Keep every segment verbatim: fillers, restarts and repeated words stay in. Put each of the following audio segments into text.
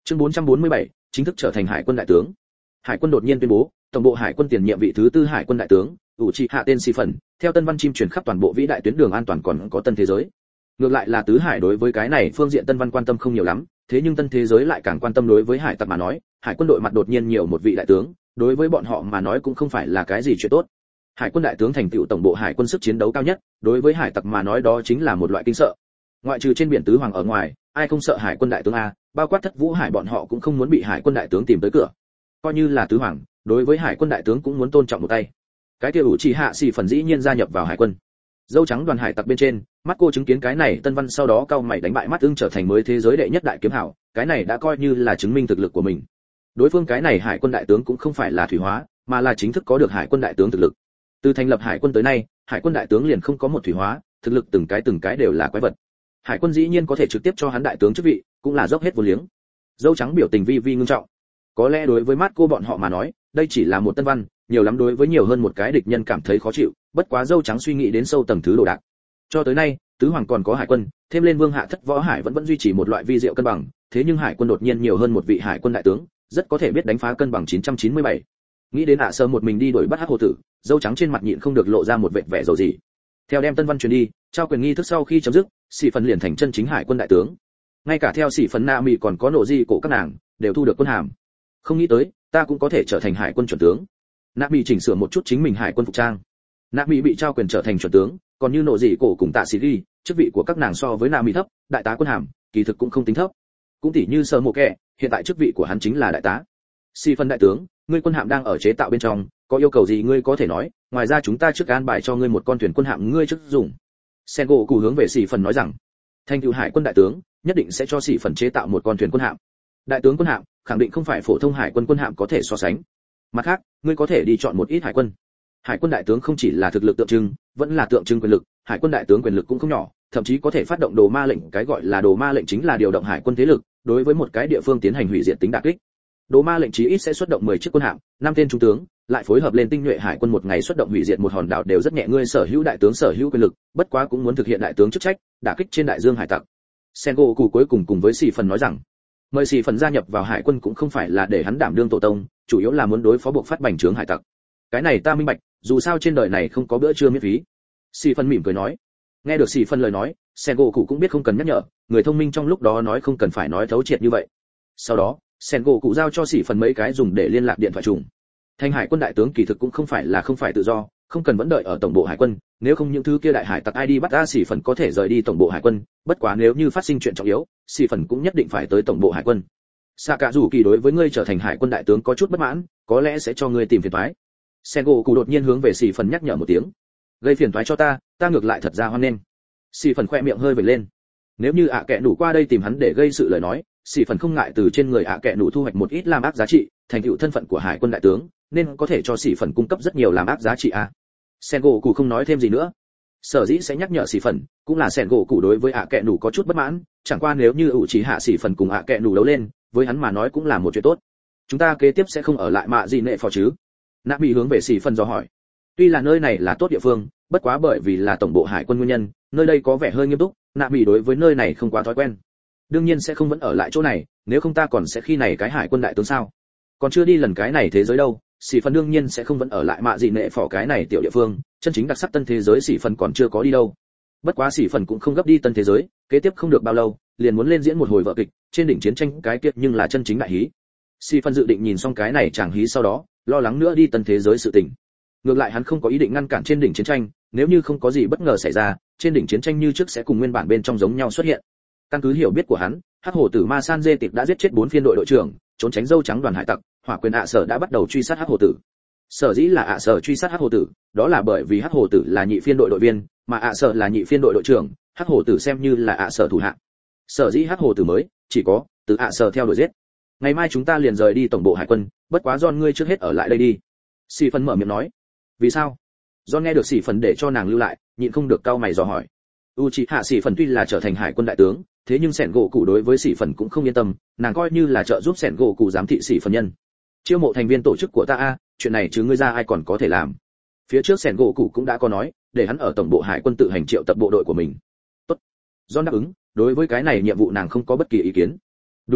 Chương bốn trăm bốn mươi bảy, chính thức trở thành hải quân đại tướng. Hải quân đột nhiên tuyên bố, tổng bộ hải quân tiền nhiệm vị thứ tư hải quân đại tướng, Uchiha tên Sĩ Phần, theo tân văn chim truyền khắp toàn bộ vĩ đại tuyến đường an toàn còn có tân thế giới. Ngược lại là tứ hải đối với cái này phương diện tân văn quan tâm không nhiều lắm, thế nhưng tân thế giới lại càng quan tâm đối với hải tặc mà nói, hải quân đội mặt đột nhiên nhiều một vị đại tướng, đối với bọn họ mà nói cũng không phải là cái gì chuyện tốt. Hải quân đại tướng thành tựu tổng bộ hải quân sức chiến đấu cao nhất, đối với hải tặc mà nói đó chính là một loại kinh sợ. Ngoại trừ trên biển tứ hoàng ở ngoài, ai không sợ hải quân đại tướng a, bao quát Thất Vũ Hải bọn họ cũng không muốn bị hải quân đại tướng tìm tới cửa. Coi như là tứ hoàng, đối với hải quân đại tướng cũng muốn tôn trọng một tay. Cái kia Uchiha Sĩ Phần dĩ nhiên gia nhập vào hải quân. Dâu trắng đoàn hải tặc bên trên, mắt cô chứng kiến cái này tân văn sau đó cao mày đánh bại mắt ưng trở thành mới thế giới đệ nhất đại kiếm hảo, cái này đã coi như là chứng minh thực lực của mình. Đối phương cái này hải quân đại tướng cũng không phải là thủy hóa, mà là chính thức có được hải quân đại tướng thực lực. Từ thành lập hải quân tới nay, hải quân đại tướng liền không có một thủy hóa, thực lực từng cái từng cái đều là quái vật. Hải quân dĩ nhiên có thể trực tiếp cho hắn đại tướng chức vị, cũng là dốc hết vô liếng. Dâu trắng biểu tình vi vi ngưng trọng. Có lẽ đối với mắt cô bọn họ mà nói, đây chỉ là một tân văn, nhiều lắm đối với nhiều hơn một cái địch nhân cảm thấy khó chịu, bất quá dâu trắng suy nghĩ đến sâu tầng thứ đồ đạc. Cho tới nay, tứ hoàng còn có hải quân, thêm lên vương hạ Thất Võ Hải vẫn vẫn duy trì một loại vi diệu cân bằng, thế nhưng hải quân đột nhiên nhiều hơn một vị hải quân đại tướng, rất có thể biết đánh phá cân bằng chín trăm chín mươi bảy. Nghĩ đến ạ sơ một mình đi đuổi bắt hắc hồ tử, dâu trắng trên mặt nhịn không được lộ ra một vẻ vẻ dầu gì. Theo đem tân văn truyền đi, trao quyền nghi thức sau khi chấm dứt, Sĩ Phần liền thành chân chính hải quân đại tướng. Ngay cả theo Sĩ Phần Na Mị còn có nộ di cổ các nàng, đều thu được quân hàm. Không nghĩ tới, ta cũng có thể trở thành hải quân chuẩn tướng. Na Mị chỉnh sửa một chút chính mình hải quân phục trang. Na Mị bị trao quyền trở thành chuẩn tướng, còn như nộ di cổ cùng Tạ Sĩ Ghi, chức vị của các nàng so với Na Mị thấp, đại tá quân hàm, kỳ thực cũng không tính thấp. Cũng tỉ như Sơ Mộ Kẻ, hiện tại chức vị của hắn chính là đại tá. Sĩ Phần đại tướng, ngươi quân hàm đang ở chế tạo bên trong, có yêu cầu gì ngươi có thể nói, ngoài ra chúng ta trước an bài cho ngươi một con thuyền quân hạm ngươi trước dùng. Sengoku hướng về Sĩ Phần nói rằng, thành tựu hải quân đại tướng, nhất định sẽ cho Sĩ Phần chế tạo một con thuyền quân hạm. Đại tướng quân hạm, khẳng định không phải phổ thông hải quân quân hạm có thể so sánh. Mặt khác, ngươi có thể đi chọn một ít hải quân. Hải quân đại tướng không chỉ là thực lực tượng trưng, vẫn là tượng trưng quyền lực, hải quân đại tướng quyền lực cũng không nhỏ, thậm chí có thể phát động đồ ma lệnh, cái gọi là đồ ma lệnh chính là điều động hải quân thế lực, đối với một cái địa phương tiến hành hủy diệt tính đả kích. Đồ ma lệnh chí ít sẽ xuất động mười chiếc quân hạm, năm tên trung tướng, lại phối hợp lên tinh nhuệ hải quân một ngày xuất động hủy diệt một hòn đảo đều rất nhẹ, ngươi sở hữu đại tướng sở hữu quyền lực, bất quá cũng muốn thực hiện đại tướng chức trách, đả kích trên đại dương hải tặc. Sengoku cuối cùng cùng với Sĩ Phần nói rằng, mời Sĩ Phần gia nhập vào hải quân cũng không phải là để hắn đảm đương tổ tông, chủ yếu là muốn đối phó buộc phát bành trướng hải tặc. Cái này ta minh bạch, dù sao trên đời này không có bữa trưa miễn phí. Sĩ Phần mỉm cười nói. Nghe được Sĩ Phần lời nói, Sengoku cũng biết không cần nhắc nhở, người thông minh trong lúc đó nói không cần phải nói thấu triệt như vậy. Sau đó, Sengoku giao cho Sĩ Phần mấy cái dùng để liên lạc điện thoại trùng. Thành hải quân đại tướng kỳ thực cũng không phải là không phải tự do, không cần vẫn đợi ở tổng bộ hải quân, nếu không những thứ kia đại hải tặc ai đi bắt ra Sĩ Phần có thể rời đi tổng bộ hải quân, bất quá nếu như phát sinh chuyện trọng yếu, Sĩ Phần cũng nhất định phải tới tổng bộ hải quân. Sakazuki đối với ngươi trở thành hải quân đại tướng có chút bất mãn, có lẽ sẽ cho ngươi tìm phiền toái. Sengoku đột nhiên hướng về Sĩ Phần nhắc nhở một tiếng. Gây phiền toái cho ta, ta ngược lại thật ra hoan nghênh. Sĩ Phần khoe miệng hơi vểnh lên. Nếu như ạ kệ nủ qua đây tìm hắn để gây sự lời nói, Sĩ Phần không ngại từ trên người ạ kệ nủ thu hoạch một ít làm ác giá trị, thành tựu thân phận của hải quân đại tướng, nên có thể cho Sĩ Phần cung cấp rất nhiều làm ác giá trị a. Sengoku không nói thêm gì nữa. Sở dĩ sẽ nhắc nhở Sĩ Phần, cũng là Sengoku đối với ạ kệ nủ có chút bất mãn, chẳng qua nếu như ủ chỉ hạ Sĩ Phần cùng ạ kệ nủ đấu lên, với hắn mà nói cũng là một chuyện tốt. Chúng ta kế tiếp sẽ không ở lại mạ gì nệ phò chứ? Nạ bị hướng về Sĩ Phần dò hỏi. Tuy là nơi này là tốt địa phương, bất quá bởi vì là tổng bộ hải quân nguyên nhân, nơi đây có vẻ hơi nghiêm túc, Nạ bị đối với nơi này không quá thói quen. Đương nhiên sẽ không vẫn ở lại chỗ này, nếu không ta còn sẽ khi này cái hải quân đại tướng sao? Còn chưa đi lần cái này thế giới đâu, Sĩ Phần đương nhiên sẽ không vẫn ở lại mạ gì nệ phò cái này tiểu địa phương, chân chính đặc sắc tân thế giới Sĩ Phần còn chưa có đi đâu. Bất quá Sĩ Phần cũng không gấp đi tân thế giới, kế tiếp không được bao lâu, liền muốn lên diễn một hồi vở kịch, trên đỉnh chiến tranh cái kiệt nhưng là chân chính đại hí. Sĩ Phần dự định nhìn xong cái này chẳng hí sau đó, lo lắng nữa đi tân thế giới sự tình. Ngược lại hắn không có ý định ngăn cản trên đỉnh chiến tranh, nếu như không có gì bất ngờ xảy ra, trên đỉnh chiến tranh như trước sẽ cùng nguyên bản bên trong giống nhau xuất hiện. Căn cứ hiểu biết của hắn, hắc hổ tử ma san dê tịch đã giết chết bốn phiên đội đội trưởng, trốn tránh dâu trắng đoàn hải tặc, hỏa quyền ạ sở đã bắt đầu truy sát hắc hổ tử. Sở dĩ là ạ sở truy sát hắc hổ tử, đó là bởi vì hắc hổ tử là nhị phiên đội đội viên, mà ạ sở là nhị phiên đội đội trưởng, hắc hổ tử xem như là ạ sở thủ hạ. Sở dĩ hắc hổ tử mới chỉ có từ ạ sở theo đuổi giết. Ngày mai chúng ta liền rời đi tổng bộ hải quân, bất quá John ngươi trước hết ở lại đây đi. Sĩ Phần mở miệng nói. Vì sao? John nghe được Sĩ Phần để cho nàng lưu lại, nhịn không được cau mày dò hỏi. Uchiha Sĩ Phần tuy là trở thành hải quân đại tướng, thế nhưng sẻn gỗ cụ đối với Sĩ Phần cũng không yên tâm, nàng coi như là trợ giúp sẻn gỗ cụ giám thị Sĩ Phần nhân. Chiêu mộ thành viên tổ chức của ta a, chuyện này chứ ngươi ra ai còn có thể làm. Phía trước sẻn gỗ cụ cũng đã có nói, để hắn ở tổng bộ hải quân tự hành triệu tập bộ đội của mình. Tốt. John đáp ứng, đối với cái này nhiệm vụ nàng không có bất kỳ ý kiến. Đúng rồi,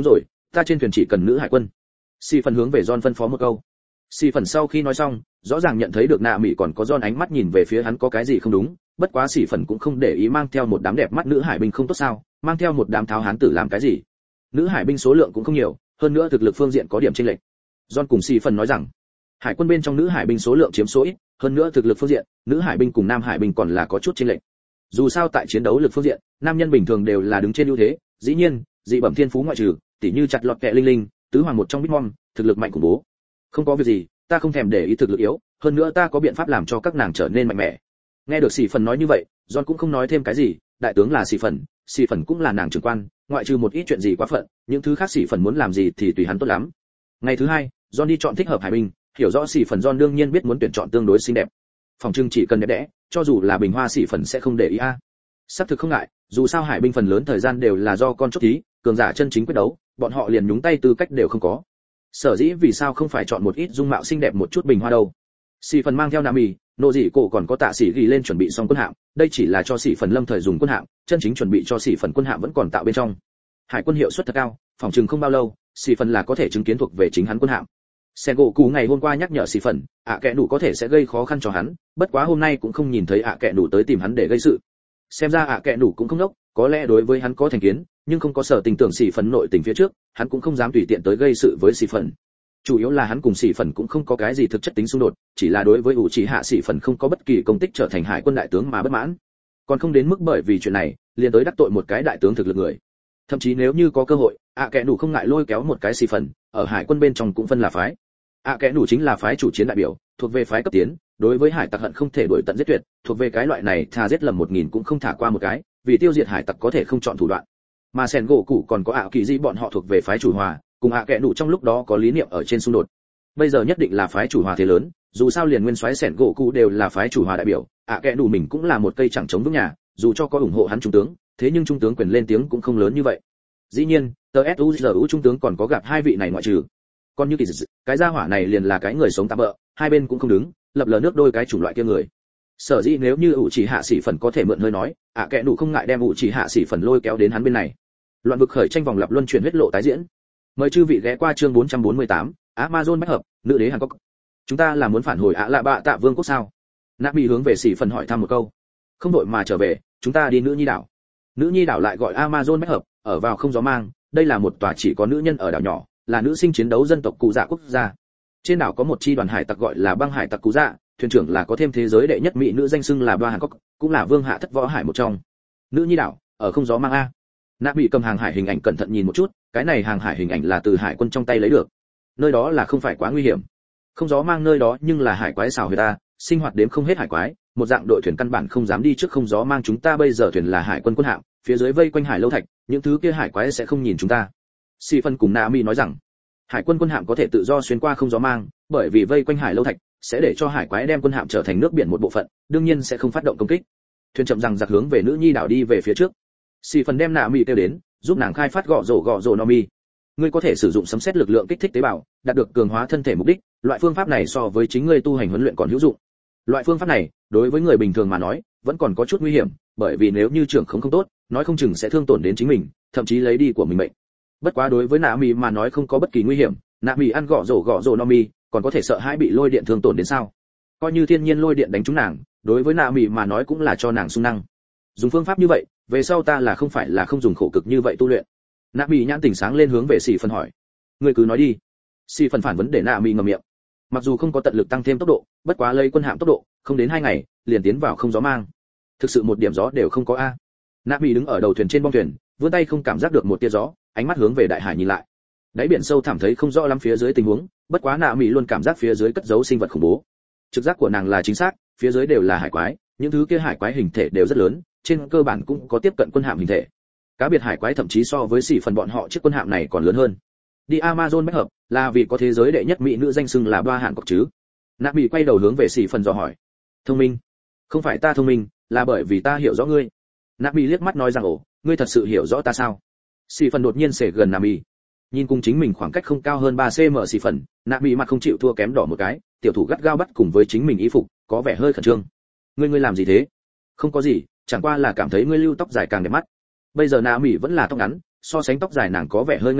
ta trên thuyền chỉ cần nữ hải quân. Xì phần hướng về John phân phó một câu. Xì phần sau khi nói xong, rõ ràng nhận thấy được nạ mỹ còn có John ánh mắt nhìn về phía hắn có cái gì không đúng, bất quá xì phần cũng không để ý mang theo một đám đẹp mắt nữ hải binh không tốt sao, mang theo một đám tháo hán tử làm cái gì? Nữ hải binh số lượng cũng không nhiều, hơn nữa thực lực phương diện có điểm chênh lệch. John cùng xì phần nói rằng, hải quân bên trong nữ hải binh số lượng chiếm số ít, hơn nữa thực lực phương diện, nữ hải binh cùng nam hải binh còn là có chút chênh lệch. Dù sao tại chiến đấu lực phương diện, nam nhân bình thường đều là đứng trên ưu thế, dĩ nhiên, dị bẩm thiên phú ngoại trừ, tỉ như chặt lọt kẹ linh linh, tứ hoàng một trong Bitmom, thực lực mạnh khủng bố. Không có việc gì, ta không thèm để ý thực lực yếu, hơn nữa ta có biện pháp làm cho các nàng trở nên mạnh mẽ. Nghe được Sĩ Phần nói như vậy, John cũng không nói thêm cái gì, đại tướng là Sĩ Phần, Sĩ Phần cũng là nàng trưởng quan, ngoại trừ một ít chuyện gì quá phận, những thứ khác Sĩ Phần muốn làm gì thì tùy hắn tốt lắm. Ngày thứ hai, John đi chọn thích hợp hải binh, hiểu rõ Sĩ Phần John đương nhiên biết muốn tuyển chọn tương đối xinh đẹp. Phòng trưng chỉ cần đẹp đẽ, cho dù là bình hoa Sĩ Phần sẽ không để ý a. Sắp thực không ngại, dù sao hải binh phần lớn thời gian đều là do con chốt thí, cường giả chân chính quyết đấu, bọn họ liền nhúng tay tư cách đều không có. Sở dĩ vì sao không phải chọn một ít dung mạo xinh đẹp một chút bình hoa đâu? Sĩ Phần mang theo Nami, nô dị cổ còn có tạ sĩ ghi lên chuẩn bị xong quân hạm, đây chỉ là cho Sĩ Phần lâm thời dùng quân hạm, chân chính chuẩn bị cho Sĩ Phần quân hạm vẫn còn tạo bên trong. Hải quân hiệu suất thật cao, phòng trừng không bao lâu, Sĩ Phần là có thể chứng kiến thuộc về chính hắn quân hạm. Sengoku ngày hôm qua nhắc nhở Sĩ Phần, ạ kệ đủ có thể sẽ gây khó khăn cho hắn, bất quá hôm nay cũng không nhìn thấy ạ kệ đủ tới tìm hắn để gây sự. Xem ra ạ kệ đủ cũng không đốc, có lẽ đối với hắn có thành kiến, nhưng không có sở tình tưởng Sĩ Phần nội tình phía trước, hắn cũng không dám tùy tiện tới gây sự với Sĩ Phần. Chủ yếu là hắn cùng Sĩ Phần cũng không có cái gì thực chất tính xung đột, chỉ là đối với ủ trì hạ Sĩ Phần không có bất kỳ công tích trở thành hải quân đại tướng mà bất mãn, còn không đến mức bởi vì chuyện này liền tới đắc tội một cái đại tướng thực lực người. Thậm chí nếu như có cơ hội, ạ kệ đủ không ngại lôi kéo một cái Sĩ Phần, ở hải quân bên trong cũng phân là phái. ạ kệ đủ chính là phái chủ chiến đại biểu, thuộc về phái cấp tiến, đối với hải tặc hận không thể đuổi tận giết tuyệt, thuộc về cái loại này thà giết lầm một nghìn cũng không thả qua một cái, vì tiêu diệt hải tặc có thể không chọn thủ đoạn. Mà Sen gỗ cụ còn có ạ kỳ di bọn họ thuộc về phái chủ hòa, cùng ạ kệ đủ trong lúc đó có lý niệm ở trên xung đột. Bây giờ nhất định là phái chủ hòa thế lớn, dù sao liền nguyên soái Sen gỗ cụ đều là phái chủ hòa đại biểu, ạ kệ đủ mình cũng là một cây chẳng chống vững nhà, dù cho có ủng hộ hắn trung tướng, thế nhưng trung tướng quyền lên tiếng cũng không lớn như vậy. Dĩ nhiên, tờ suzu trung tướng còn có gặp hai vị này ngoại trừ. Còn như kỳ dị, cái gia hỏa này liền là cái người sống tạm bợ, hai bên cũng không đứng, lập lờ nước đôi cái chủng loại kia người. Sở dĩ nếu như ủ chỉ hạ sĩ phần có thể mượn hơi nói, ạ kệ đủ không ngại đem ủ chỉ hạ sĩ phần lôi kéo đến hắn bên này. Loạn vực khởi tranh vòng lặp luân chuyển huyết lộ tái diễn. Mời chư vị ghé qua chương bốn trăm bốn mươi tám, Amazon bách hợp, nữ đế Hàn Quốc. Chúng ta là muốn phản hồi ạ lạ bạ tạ vương quốc sao? Nạp bị hướng về sĩ phần hỏi thăm một câu. Không đội mà trở về, chúng ta đi nữ nhi đảo. Nữ nhi đảo lại gọi Amazon bách hợp, ở vào không gió mang, đây là một tòa chỉ có nữ nhân ở đảo nhỏ, là nữ sinh chiến đấu dân tộc cụ dạ quốc gia. Trên đảo có một chi đoàn hải tặc gọi là băng hải tặc cụ dạ, thuyền trưởng là có thêm thế giới đệ nhất mỹ nữ danh xưng là Ba Hàn Quốc, cũng là vương hạ thất võ hải một trong. Nữ nhi đảo, ở không gió mang a. Nạp bị cầm hàng hải hình ảnh cẩn thận nhìn một chút, cái này hàng hải hình ảnh là từ hải quân trong tay lấy được. Nơi đó là không phải quá nguy hiểm. Không gió mang nơi đó nhưng là hải quái xào huyệt ta, sinh hoạt đếm không hết hải quái, một dạng đội thuyền căn bản không dám đi trước không gió mang chúng ta bây giờ thuyền là hải quân quân hạm, phía dưới vây quanh hải lâu thạch, những thứ kia hải quái sẽ không nhìn chúng ta. Si phân cùng Nami nói rằng, hải quân quân hạm có thể tự do xuyên qua không gió mang, bởi vì vây quanh hải lâu thạch sẽ để cho hải quái đem quân hạm trở thành nước biển một bộ phận, đương nhiên sẽ không phát động công kích. Thuyền chậm rằng giặc hướng về nữ nhi đảo đi về phía trước. Si phần đem Nami kêu đến, giúp nàng khai phát gọ rổ gọ rổ Nami. Ngươi có thể sử dụng sấm sét lực lượng kích thích tế bào, đạt được cường hóa thân thể mục đích, loại phương pháp này so với chính ngươi tu hành huấn luyện còn hữu dụng. Loại phương pháp này, đối với người bình thường mà nói, vẫn còn có chút nguy hiểm, bởi vì nếu như trưởng không không tốt, nói không chừng sẽ thương tổn đến chính mình, thậm chí lấy đi của mình mệnh. Bất quá đối với Nami mà nói không có bất kỳ nguy hiểm, Nami ăn gọ rổ gọ rổ Nami, còn có thể sợ hãi bị lôi điện thương tổn đến sao? Coi như thiên nhiên lôi điện đánh trúng nàng, đối với Nami mà nói cũng là cho nàng sung năng. Dùng phương pháp như vậy, về sau ta là không phải là không dùng khổ cực như vậy tu luyện. Nami nhãn tỉnh sáng lên hướng về Sĩ Phân hỏi. Ngươi cứ nói đi. Sĩ Phân phản vấn để Nami ngậm miệng. Mặc dù không có tận lực tăng thêm tốc độ, bất quá lấy quân hạm tốc độ, không đến hai ngày, liền tiến vào không gió mang. Thực sự một điểm gió đều không có a. Nami đứng ở đầu thuyền trên bong thuyền, vươn tay không cảm giác được một tia gió, ánh mắt hướng về đại hải nhìn lại. Đáy biển sâu thẳm thấy không rõ lắm phía dưới tình huống, bất quá Nami luôn cảm giác phía dưới cất giấu sinh vật khủng bố. Trực giác của nàng là chính xác, phía dưới đều là hải quái, những thứ kia hải quái hình thể đều rất lớn, trên cơ bản cũng có tiếp cận quân hạm hình thể. Cá biệt hải quái thậm chí so với Sĩ Phần bọn họ chiếc quân hạm này còn lớn hơn. Đi Amazon bách hợp, là vì có thế giới đệ nhất mỹ nữ danh xưng là Ba Hàn Quốc chứ? Nạp bị quay đầu hướng về Sĩ Phần dò hỏi. Thông minh? Không phải ta thông minh, là bởi vì ta hiểu rõ ngươi. Nạp bị liếc mắt nói rằng ồ, ngươi thật sự hiểu rõ ta sao? Sĩ Phần đột nhiên xể gần Nạp bị. Nhìn cùng chính mình khoảng cách không cao hơn ba xăng-ti-mét Sĩ Phần, Nạp bị mặt không chịu thua kém đỏ một cái, tiểu thủ gắt gao bắt cùng với chính mình y phục, có vẻ hơi khẩn trương. Ngươi ngươi làm gì thế? Không có gì, chẳng qua là cảm thấy ngươi lưu tóc dài càng đẹp mắt. Bây giờ Nạ Mỹ vẫn là tóc ngắn, so sánh tóc dài nàng có vẻ hơi ngây ngô,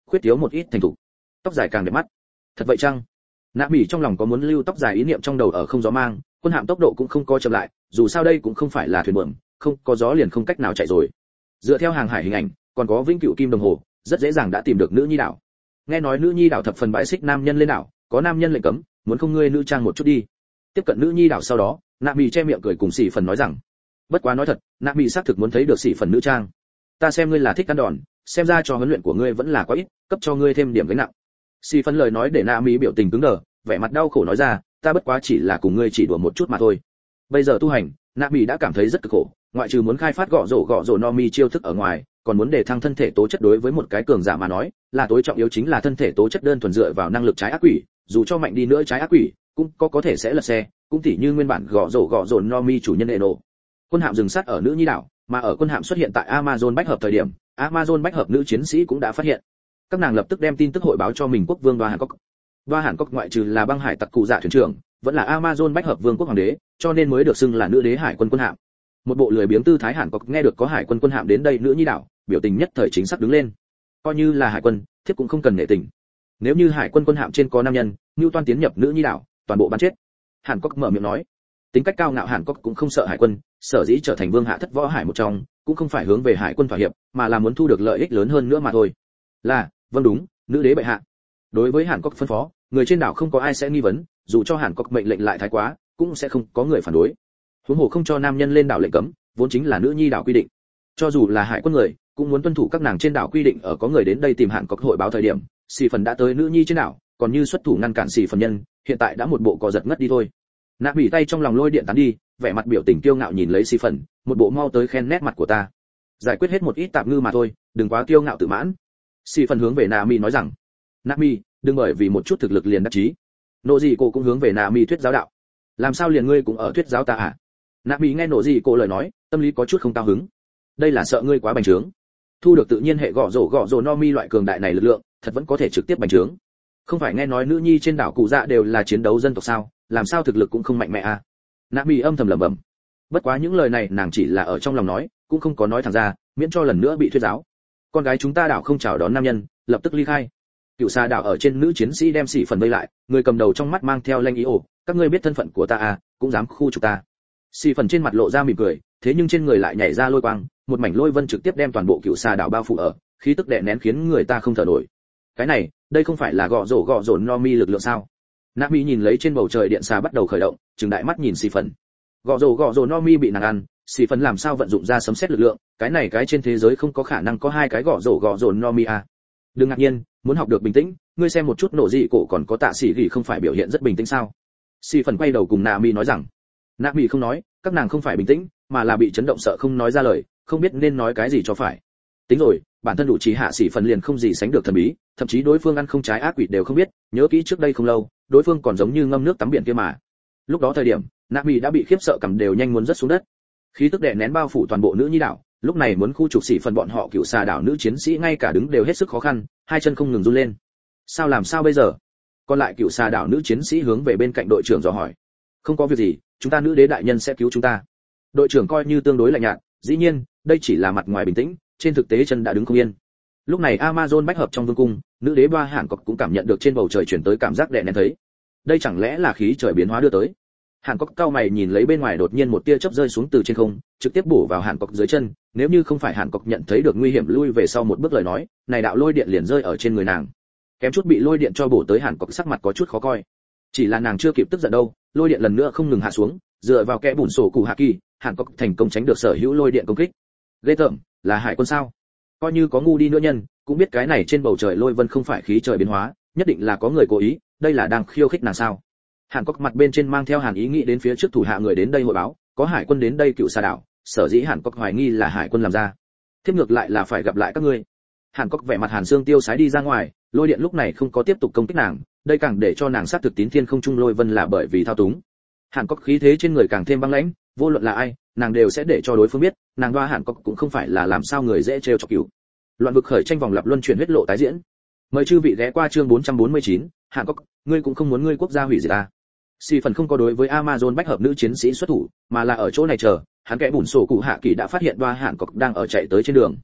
khuyết thiếu một ít thành thục. Tóc dài càng đẹp mắt. Thật vậy chăng? Nạ Mỹ trong lòng có muốn lưu tóc dài ý niệm trong đầu ở không gió mang, quân hạm tốc độ cũng không có chậm lại, dù sao đây cũng không phải là thuyền buồm, không có gió liền không cách nào chạy rồi. Dựa theo hàng hải hình ảnh, còn có vĩnh cửu kim đồng hồ, rất dễ dàng đã tìm được nữ nhi đảo. Nghe nói nữ nhi đảo thập phần bãi xích nam nhân lên đảo, có nam nhân lệnh cấm, muốn không ngươi nữ trang một chút đi. Tiếp cận nữ nhi đảo sau đó, Nạ Mỹ che miệng cười cùng Sĩ Phần nói rằng, bất quá nói thật, Nạ Mỹ xác thực muốn thấy được Sĩ Phần nữ trang. Ta xem ngươi là thích ăn đòn, xem ra cho huấn luyện của ngươi vẫn là quá ít, cấp cho ngươi thêm điểm gánh nặng. Sĩ Phần lời nói để Nạ Mỹ biểu tình cứng đờ, vẻ mặt đau khổ nói ra, ta bất quá chỉ là cùng ngươi chỉ đùa một chút mà thôi. Bây giờ tu hành, Nạ Mỹ đã cảm thấy rất cực khổ, ngoại trừ muốn khai phát gọ rổ gọ rổ no mi chiêu thức ở ngoài, còn muốn để thăng thân thể tố chất. Đối với một cái cường giả mà nói, là tối trọng yếu chính là thân thể tố chất đơn thuần dựa vào năng lực trái ác quỷ, dù cho mạnh đi nữa trái ác quỷ cũng có có thể sẽ lật xe, cũng tỉ như nguyên bản gọ rổ gọ rổ no mi chủ nhân Eno. Quân hạm dừng sát ở nữ nhi đảo, mà ở quân hạm xuất hiện tại Amazon bách hợp thời điểm, Amazon bách hợp nữ chiến sĩ cũng đã phát hiện. Các nàng lập tức đem tin tức hội báo cho mình quốc vương Đoa Hàn Cốc. Đoa Hàn Cốc ngoại trừ là băng hải tặc cụ dạ thuyền trưởng, vẫn là Amazon bách hợp vương quốc hoàng đế, cho nên mới được xưng là nữ đế hải quân quân hạm. Một bộ lười biếng tư thái Hàn Cốc nghe được có hải quân quân hạm đến đây nữ nhi đảo, biểu tình nhất thời chính xác đứng lên. Coi như là hải quân, thiếp cũng không cần nể tình. Nếu như hải quân quân hạm trên có nam nhân, Nưu Toan tiến nhập nữ nhi đảo, toàn bộ bắn chết. Hàn Cốc mở miệng nói. Tính cách cao ngạo Hàn Cốc cũng không sợ hải quân, sở dĩ trở thành vương hạ thất võ hải một trong, cũng không phải hướng về hải quân thỏa hiệp, mà là muốn thu được lợi ích lớn hơn nữa mà thôi. Là, vâng đúng, nữ đế bệ hạ. Đối với Hàn Cốc phân phó, người trên đảo không có ai sẽ nghi vấn, dù cho Hàn Cốc mệnh lệnh lại thái quá, cũng sẽ không có người phản đối. Huống hồ không cho nam nhân lên đảo lệnh cấm, vốn chính là nữ nhi đảo quy định. Cho dù là hải quân người, cũng muốn tuân thủ các nàng trên đảo quy định. Ở có người đến đây tìm Hàn Cốc hội báo thời điểm, Sĩ Phần đã tới nữ nhi trên đảo, còn như xuất thủ ngăn cản Sĩ Phần nhân, hiện tại đã một bộ cò giật ngất đi thôi. Nạ Mỹ tay trong lòng lôi điện tán đi, vẻ mặt biểu tình kiêu ngạo nhìn lấy Sĩ Phần, một bộ mau tới khen nét mặt của ta. Giải quyết hết một ít tạp ngư mà thôi, đừng quá kiêu ngạo tự mãn. Sĩ Phần hướng về Nạ Mỹ nói rằng, Nạ Mỹ, đừng bởi vì một chút thực lực liền đắc chí. Nộ gì cô cũng hướng về Nạ Mỹ thuyết giáo đạo. Làm sao liền ngươi cũng ở thuyết giáo ta à? Nạ Mỹ nghe Nộ gì cô lời nói, tâm lý có chút không cao hứng. Đây là sợ ngươi quá bành trướng. Thu được tự nhiên hệ gõ rổ gõ rổ no mi loại cường đại này lực lượng, thật vẫn có thể trực tiếp bành trướng. Không phải nghe nói nữ nhi trên đảo cụ dạ đều là chiến đấu dân tộc sao, làm sao thực lực cũng không mạnh mẽ à? Nạ Mỹ âm thầm lẩm bẩm. Bất quá những lời này nàng chỉ là ở trong lòng nói, cũng không có nói thẳng ra, miễn cho lần nữa bị thuyết giáo. Con gái chúng ta đảo không chào đón nam nhân, lập tức ly khai. Cựu Sa đảo ở trên nữ chiến sĩ đem Sĩ Phần vây lại, người cầm đầu trong mắt mang theo lanh ý ổ, các ngươi biết thân phận của ta à, cũng dám khu trục ta. Sĩ Phần trên mặt lộ ra mỉm cười, thế nhưng trên người lại nhảy ra lôi quang, một mảnh lôi vân trực tiếp đem toàn bộ Cựu Sa đảo bao phủ ở, khí tức đè nén khiến người ta không thở nổi. Cái này, đây không phải là gọ rổ gọ rổ no mi lực lượng sao? Nạ Mỹ nhìn lấy trên bầu trời điện xà bắt đầu khởi động, trừng đại mắt nhìn Sĩ Phần. Gọ rổ gọ rổ no mi bị nàng ăn, Sĩ Phần làm sao vận dụng ra sấm sét lực lượng, cái này cái trên thế giới không có khả năng có hai cái gọ rổ gọ rổ no mi à? Đừng ngạc nhiên, muốn học được bình tĩnh, ngươi xem một chút Nộ dị cổ còn có Tạ Sĩ Gỉ không phải biểu hiện rất bình tĩnh sao? Sĩ Phần quay đầu cùng Nạ Mỹ nói rằng. Nạ Mỹ không nói, các nàng không phải bình tĩnh, mà là bị chấn động sợ không nói ra lời, không biết nên nói cái gì cho phải. Tính rồi, bản thân đủ trí hạ Sĩ Phần liền không gì sánh được thần bí, thậm chí đối phương ăn không trái ác quỷ đều không biết, nhớ kỹ trước đây không lâu, đối phương còn giống như ngâm nước tắm biển kia mà. Lúc đó thời điểm, Nạ Mỹ đã bị khiếp sợ cầm đều nhanh muốn rớt xuống đất. Khí tức đè nén bao phủ toàn bộ nữ nhi đảo, lúc này muốn khu trục Sĩ Phần bọn họ Cựu Sa đảo nữ chiến sĩ ngay cả đứng đều hết sức khó khăn, hai chân không ngừng run lên. Sao làm sao bây giờ? Còn lại Cựu Sa đảo nữ chiến sĩ hướng về bên cạnh đội trưởng dò hỏi. Không có việc gì, chúng ta nữ đế đại nhân sẽ cứu chúng ta. Đội trưởng coi như tương đối lạnh nhạt, dĩ nhiên, đây chỉ là mặt ngoài bình tĩnh, trên thực tế chân đã đứng không yên. Lúc này Amazon bách hợp trong vương cung, nữ đế Đoa Hàn Cốc cũng cảm nhận được trên bầu trời chuyển tới cảm giác đè nén thấy. Đây chẳng lẽ là khí trời biến hóa đưa tới? Hàn Cốc cao mày nhìn lấy bên ngoài đột nhiên một tia chớp rơi xuống từ trên không, trực tiếp bổ vào Hàn Cốc dưới chân, nếu như không phải Hàn Cốc nhận thấy được nguy hiểm lui về sau một bước lời nói, này đạo lôi điện liền rơi ở trên người nàng. Kém chút bị lôi điện cho bổ tới, Hàn Cốc sắc mặt có chút khó coi. Chỉ là nàng chưa kịp tức giận đâu, lôi điện lần nữa không ngừng hạ xuống, dựa vào kẽ bùn sổ cụ hạ kỳ, Hàn Cốc thành công tránh được sở hữu lôi điện công kích. Ghê tởm, là hải quân sao? Coi như có ngu đi nữa nhân, cũng biết cái này trên bầu trời lôi vân không phải khí trời biến hóa, nhất định là có người cố ý, đây là đang khiêu khích nàng sao? Hàn Cốc mặt bên trên mang theo hàn ý nghĩ đến phía trước thủ hạ người đến đây hội báo, có hải quân đến đây Cựu Sa đảo, sở dĩ Hàn Cốc hoài nghi là hải quân làm ra. Tiếp ngược lại là phải gặp lại các ngươi. Hàn Cốc vẻ mặt hàn xương tiêu sái đi ra ngoài, lôi điện lúc này không có tiếp tục công kích nàng, đây càng để cho nàng sát thực tín thiên không trung lôi vân là bởi vì thao túng. Hàn Cốc khí thế trên người càng thêm băng lãnh, vô luận là ai, nàng đều sẽ để cho đối phương biết, nàng Đoa Hàn Cốc cũng không phải là làm sao người dễ trêu chọc cừu. Loạn vực khởi tranh vòng lặp luân chuyển huyết lộ tái diễn. Mời chư vị ghé qua chương bốn trăm bốn mươi chín, Hàn Cốc, ngươi cũng không muốn ngươi quốc gia hủy diệt à? Sĩ Phần không có đối với Amazon bách hợp nữ chiến sĩ xuất thủ, mà là ở chỗ này chờ, hắn kẽ bùn sổ cụ hạ kỳ đã phát hiện Đoa Hàn Cốc đang ở chạy tới trên đường.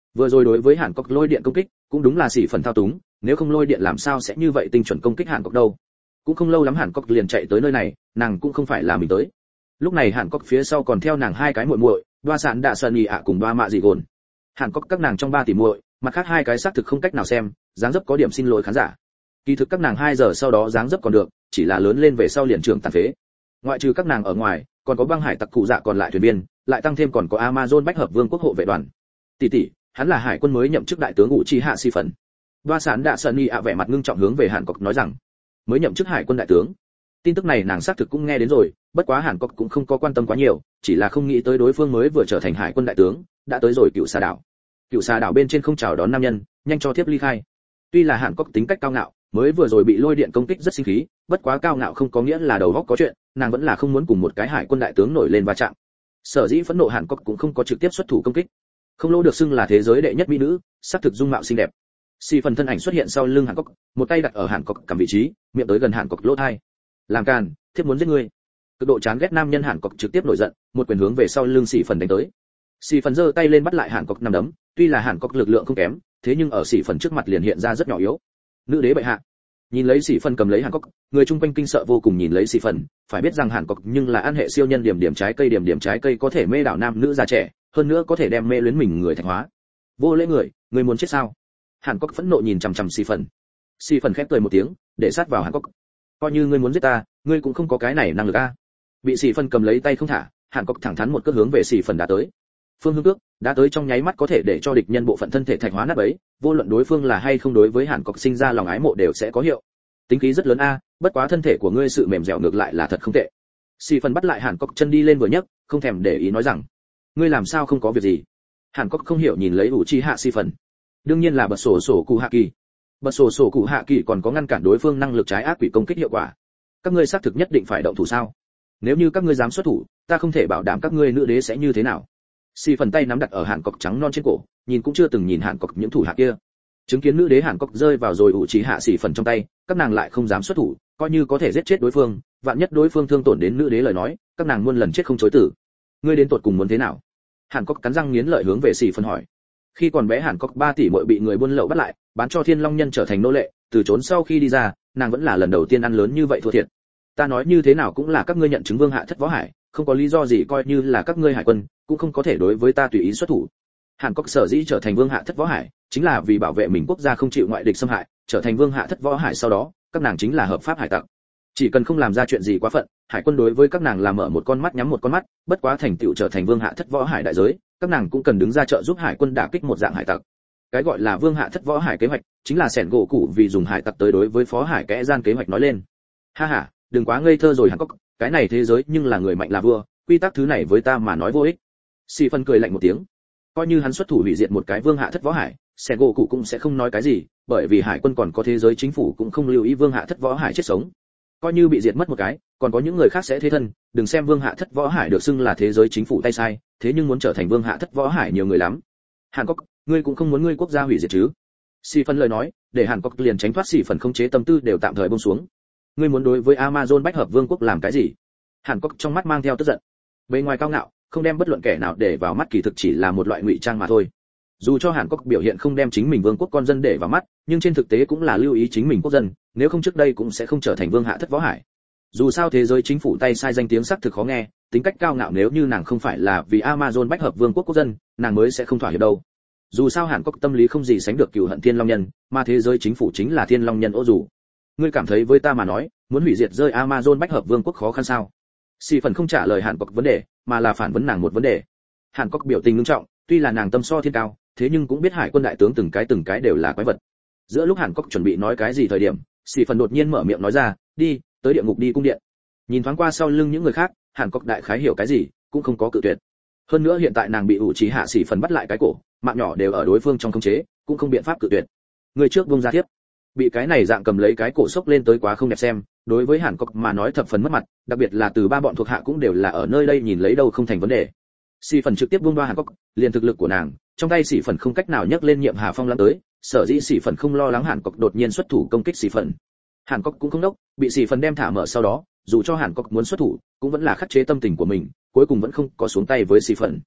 Vừa rồi đối với Hàn Quốc lôi điện công kích, cũng đúng là xỉ phần thao túng, nếu không lôi điện làm sao sẽ như vậy tinh chuẩn công kích Hàn Quốc đâu. Cũng không lâu lắm Hàn Quốc liền chạy tới nơi này, nàng cũng không phải là mình tới. Lúc này Hàn Quốc phía sau còn theo nàng hai cái muội muội, Đoa Sạn Đạ Sơn Nhị ạ cùng Đoa Mạ Dị Gồn. Hàn Quốc các nàng trong ba tỷ muội, mặt khác hai cái xác thực không cách nào xem, dáng dấp có điểm xin lỗi khán giả. Kỳ thực các nàng hai giờ sau đó dáng dấp còn được, chỉ là lớn lên về sau liền trưởng tàn phế. Ngoại trừ các nàng ở ngoài, còn có băng hải tặc cụ dạ còn lại thuyền viên, lại tăng thêm còn có Amazon bách hợp vương quốc hộ vệ đoàn. Tỷ tỷ, hắn là hải quân mới nhậm chức đại tướng Uchiha Si Phần. Đoa Sán Đạ Sơn Nhị ạ vẻ mặt ngưng trọng hướng về Hàn Quốc nói rằng, mới nhậm chức hải quân đại tướng. Tin tức này nàng xác thực cũng nghe đến rồi, bất quá Hàn Quốc cũng không có quan tâm quá nhiều, chỉ là không nghĩ tới đối phương mới vừa trở thành hải quân đại tướng, đã tới rồi Cựu Xà đảo. Cựu Xà đảo bên trên không chào đón nam nhân, nhanh cho tiếp ly khai. Tuy là Hàn Quốc tính cách cao ngạo, mới vừa rồi bị lôi điện công kích rất sinh khí, bất quá cao ngạo không có nghĩa là đầu óc có chuyện, nàng vẫn là không muốn cùng một cái hải quân đại tướng nổi lên va chạm. Sở dĩ phẫn nộ Hàn Quốc cũng không có trực tiếp xuất thủ công kích. Không lỗ được xưng là thế giới đệ nhất mỹ nữ, sắc thực dung mạo xinh đẹp. Si Phần thân ảnh xuất hiện sau lưng Hàn Quốc, một tay đặt ở Hàn Quốc cầm vị trí, miệng tới gần Hàn Quốc lỗ tai. Làm càn, thiếp muốn giết ngươi. Cực độ chán ghét nam nhân Hàn Quốc trực tiếp nổi giận, một quyền hướng về sau lưng Si Phần đánh tới. Si Phần giơ tay lên bắt lại Hàn Quốc nằm đấm, tuy là Hàn Quốc lực lượng không kém, thế nhưng ở Si Phần trước mặt liền hiện ra rất nhỏ yếu. Nữ đế bệ hạ. Nhìn lấy Si Phần cầm lấy Hàn Quốc, người chung quanh kinh sợ vô cùng nhìn lấy Si Phần, phải biết rằng Hàn Quốc nhưng là ăn hệ siêu nhân điểm điểm trái cây điểm điểm trái cây có thể mê đảo nam nữ già trẻ, hơn nữa có thể đem mê luyến mình người thành hóa. Vô lễ người, người muốn chết sao? Hàn Quốc phẫn nộ nhìn chằm chằm Si Phần. Si Phần khép cười một tiếng, để sát vào Hàn Quốc. Coi như ngươi muốn giết ta, ngươi cũng không có cái này năng lực a. Bị Si Phần cầm lấy tay không thả, Hàn Quốc thẳng thắn một cước hướng về Si Phần đá tới. Phương hướng cước, đã tới trong nháy mắt có thể để cho địch nhân bộ phận thân thể thạch hóa nát bấy, vô luận đối phương là hay không đối với Hàn Quốc sinh ra lòng ái mộ đều sẽ có hiệu. Tính khí rất lớn a, bất quá thân thể của ngươi sự mềm dẻo ngược lại là thật không tệ. Si Phần bắt lại Hàn Quốc chân đi lên vừa nhấc, không thèm để ý nói rằng, ngươi làm sao không có việc gì? Hàn Quốc không hiểu nhìn lấy Uchiha Si Phần. Đương nhiên là bật sổ sổ cụ hạ kỳ. Bật sổ sổ cụ hạ kỳ còn có ngăn cản đối phương năng lực trái ác quỷ công kích hiệu quả. Các ngươi xác thực nhất định phải động thủ sao? Nếu như các ngươi dám xuất thủ, ta không thể bảo đảm các ngươi nữ đế sẽ như thế nào. Si Phần tay nắm đặt ở Hàn Quốc trắng non trên cổ, nhìn cũng chưa từng nhìn Hàn Quốc những thủ hạ kia. Chứng kiến nữ đế Hàn Quốc rơi vào rồi Uchiha Si Phần trong tay, các nàng lại không dám xuất thủ, coi như có thể giết chết đối phương, vạn nhất đối phương thương tổn đến nữ đế lời nói, các nàng muôn lần chết không chối từ. Ngươi đến tột cùng muốn thế nào? Hàn Quốc cắn răng nghiến lợi hướng về Si Phần hỏi. Khi còn bé Hàn Quốc ba tỷ muội bị người buôn lậu bắt lại, bán cho Thiên Long nhân trở thành nô lệ, từ trốn sau khi đi ra, nàng vẫn là lần đầu tiên ăn lớn như vậy thua thiệt. Ta nói như thế nào cũng là các ngươi nhận chứng vương hạ thất võ hải, không có lý do gì coi như là các ngươi hải quân, cũng không có thể đối với ta tùy ý xuất thủ. Hàn Quốc sở dĩ trở thành vương hạ thất võ hải, chính là vì bảo vệ mình quốc gia không chịu ngoại địch xâm hại, trở thành vương hạ thất võ hải sau đó, các nàng chính là hợp pháp hải tặc. Chỉ cần không làm ra chuyện gì quá phận, hải quân đối với các nàng là mở một con mắt nhắm một con mắt, bất quá thành tựu trở thành vương hạ thất võ hải đại giới, các nàng cũng cần đứng ra trợ giúp hải quân đả kích một dạng hải tặc. Cái gọi là vương hạ thất võ hải kế hoạch, chính là sẻn gỗ cụ vì dùng hải tặc tới đối với phó hải kẽ gian kế hoạch nói lên. Ha ha, đừng quá ngây thơ rồi Hàn Quốc, cái này thế giới nhưng là người mạnh là vua, quy tắc thứ này với ta mà nói vô ích. Si Phân cười lạnh một tiếng, coi như hắn xuất thủ hủy diệt một cái vương hạ thất võ hải, sẻn gỗ cụ cũng sẽ không nói cái gì, bởi vì hải quân còn có thế giới chính phủ cũng không lưu ý vương hạ thất võ hải chết sống. Coi như bị diệt mất một cái, còn có những người khác sẽ thế thân, đừng xem vương hạ thất võ hải được xưng là thế giới chính phủ tay sai, thế nhưng muốn trở thành vương hạ thất võ hải nhiều người lắm. Hàn Quốc, ngươi cũng không muốn ngươi quốc gia hủy diệt chứ? Si Phân lời nói, để Hàn Quốc liền tránh thoát Si Phần không chế tâm tư đều tạm thời buông xuống. Ngươi muốn đối với Amazon bách hợp vương quốc làm cái gì? Hàn Quốc trong mắt mang theo tức giận. Bề ngoài cao ngạo, không đem bất luận kẻ nào để vào mắt kỳ thực chỉ là một loại ngụy trang mà thôi. Dù cho Hàn Quốc biểu hiện không đem chính mình vương quốc con dân để vào mắt, nhưng trên thực tế cũng là lưu ý chính mình quốc dân, nếu không trước đây cũng sẽ không trở thành vương hạ thất võ hải. Dù sao thế giới chính phủ tay sai danh tiếng sắc thực khó nghe, tính cách cao ngạo nếu như nàng không phải là vì Amazon bách hợp vương quốc quốc dân, nàng mới sẽ không thỏa hiệp đâu. Dù sao Hàn Quốc tâm lý không gì sánh được cừu hận Thiên Long nhân, mà thế giới chính phủ chính là Thiên Long nhân ô dù. Ngươi cảm thấy với ta mà nói, muốn hủy diệt rơi Amazon bách hợp vương quốc khó khăn sao? Si Phần không trả lời Hàn Quốc vấn đề, mà là phản vấn nàng một vấn đề. Hàn Quốc biểu tình nghiêm trọng, tuy là nàng tâm so thiên cao, thế nhưng cũng biết hải quân đại tướng từng cái từng cái đều là quái vật. Giữa lúc Hàn Quốc chuẩn bị nói cái gì thời điểm, Si Phần đột nhiên mở miệng nói ra, đi, tới địa ngục đi cung điện. Nhìn thoáng qua sau lưng những người khác, Hàn Quốc đại khái hiểu cái gì, cũng không có cự tuyệt. Hơn nữa hiện tại nàng bị ủ trí hạ Si Phần bắt lại cái cổ, mạng nhỏ đều ở đối phương trong khống chế, cũng không biện pháp cự tuyệt. Người trước buông ra tiếp. Bị cái này dạng cầm lấy cái cổ sốc lên tới quá không đẹp xem, đối với Hàn Quốc mà nói thập phần mất mặt, đặc biệt là từ ba bọn thuộc hạ cũng đều là ở nơi đây nhìn lấy đâu không thành vấn đề. Si Phần trực tiếp buông ba Hàn Quốc, liền thực lực của nàng, trong tay Si Phần không cách nào nhấc lên nhiệm Hà Phong lắm tới, sở dĩ Si Phần không lo lắng Hàn Quốc đột nhiên xuất thủ công kích Si Phần. Hàn Quốc cũng không đốc, bị Si Phần đem thả mở sau đó, dù cho Hàn Quốc muốn xuất thủ, cũng vẫn là khắc chế tâm tình của mình, cuối cùng vẫn không có xuống tay với Si Phần.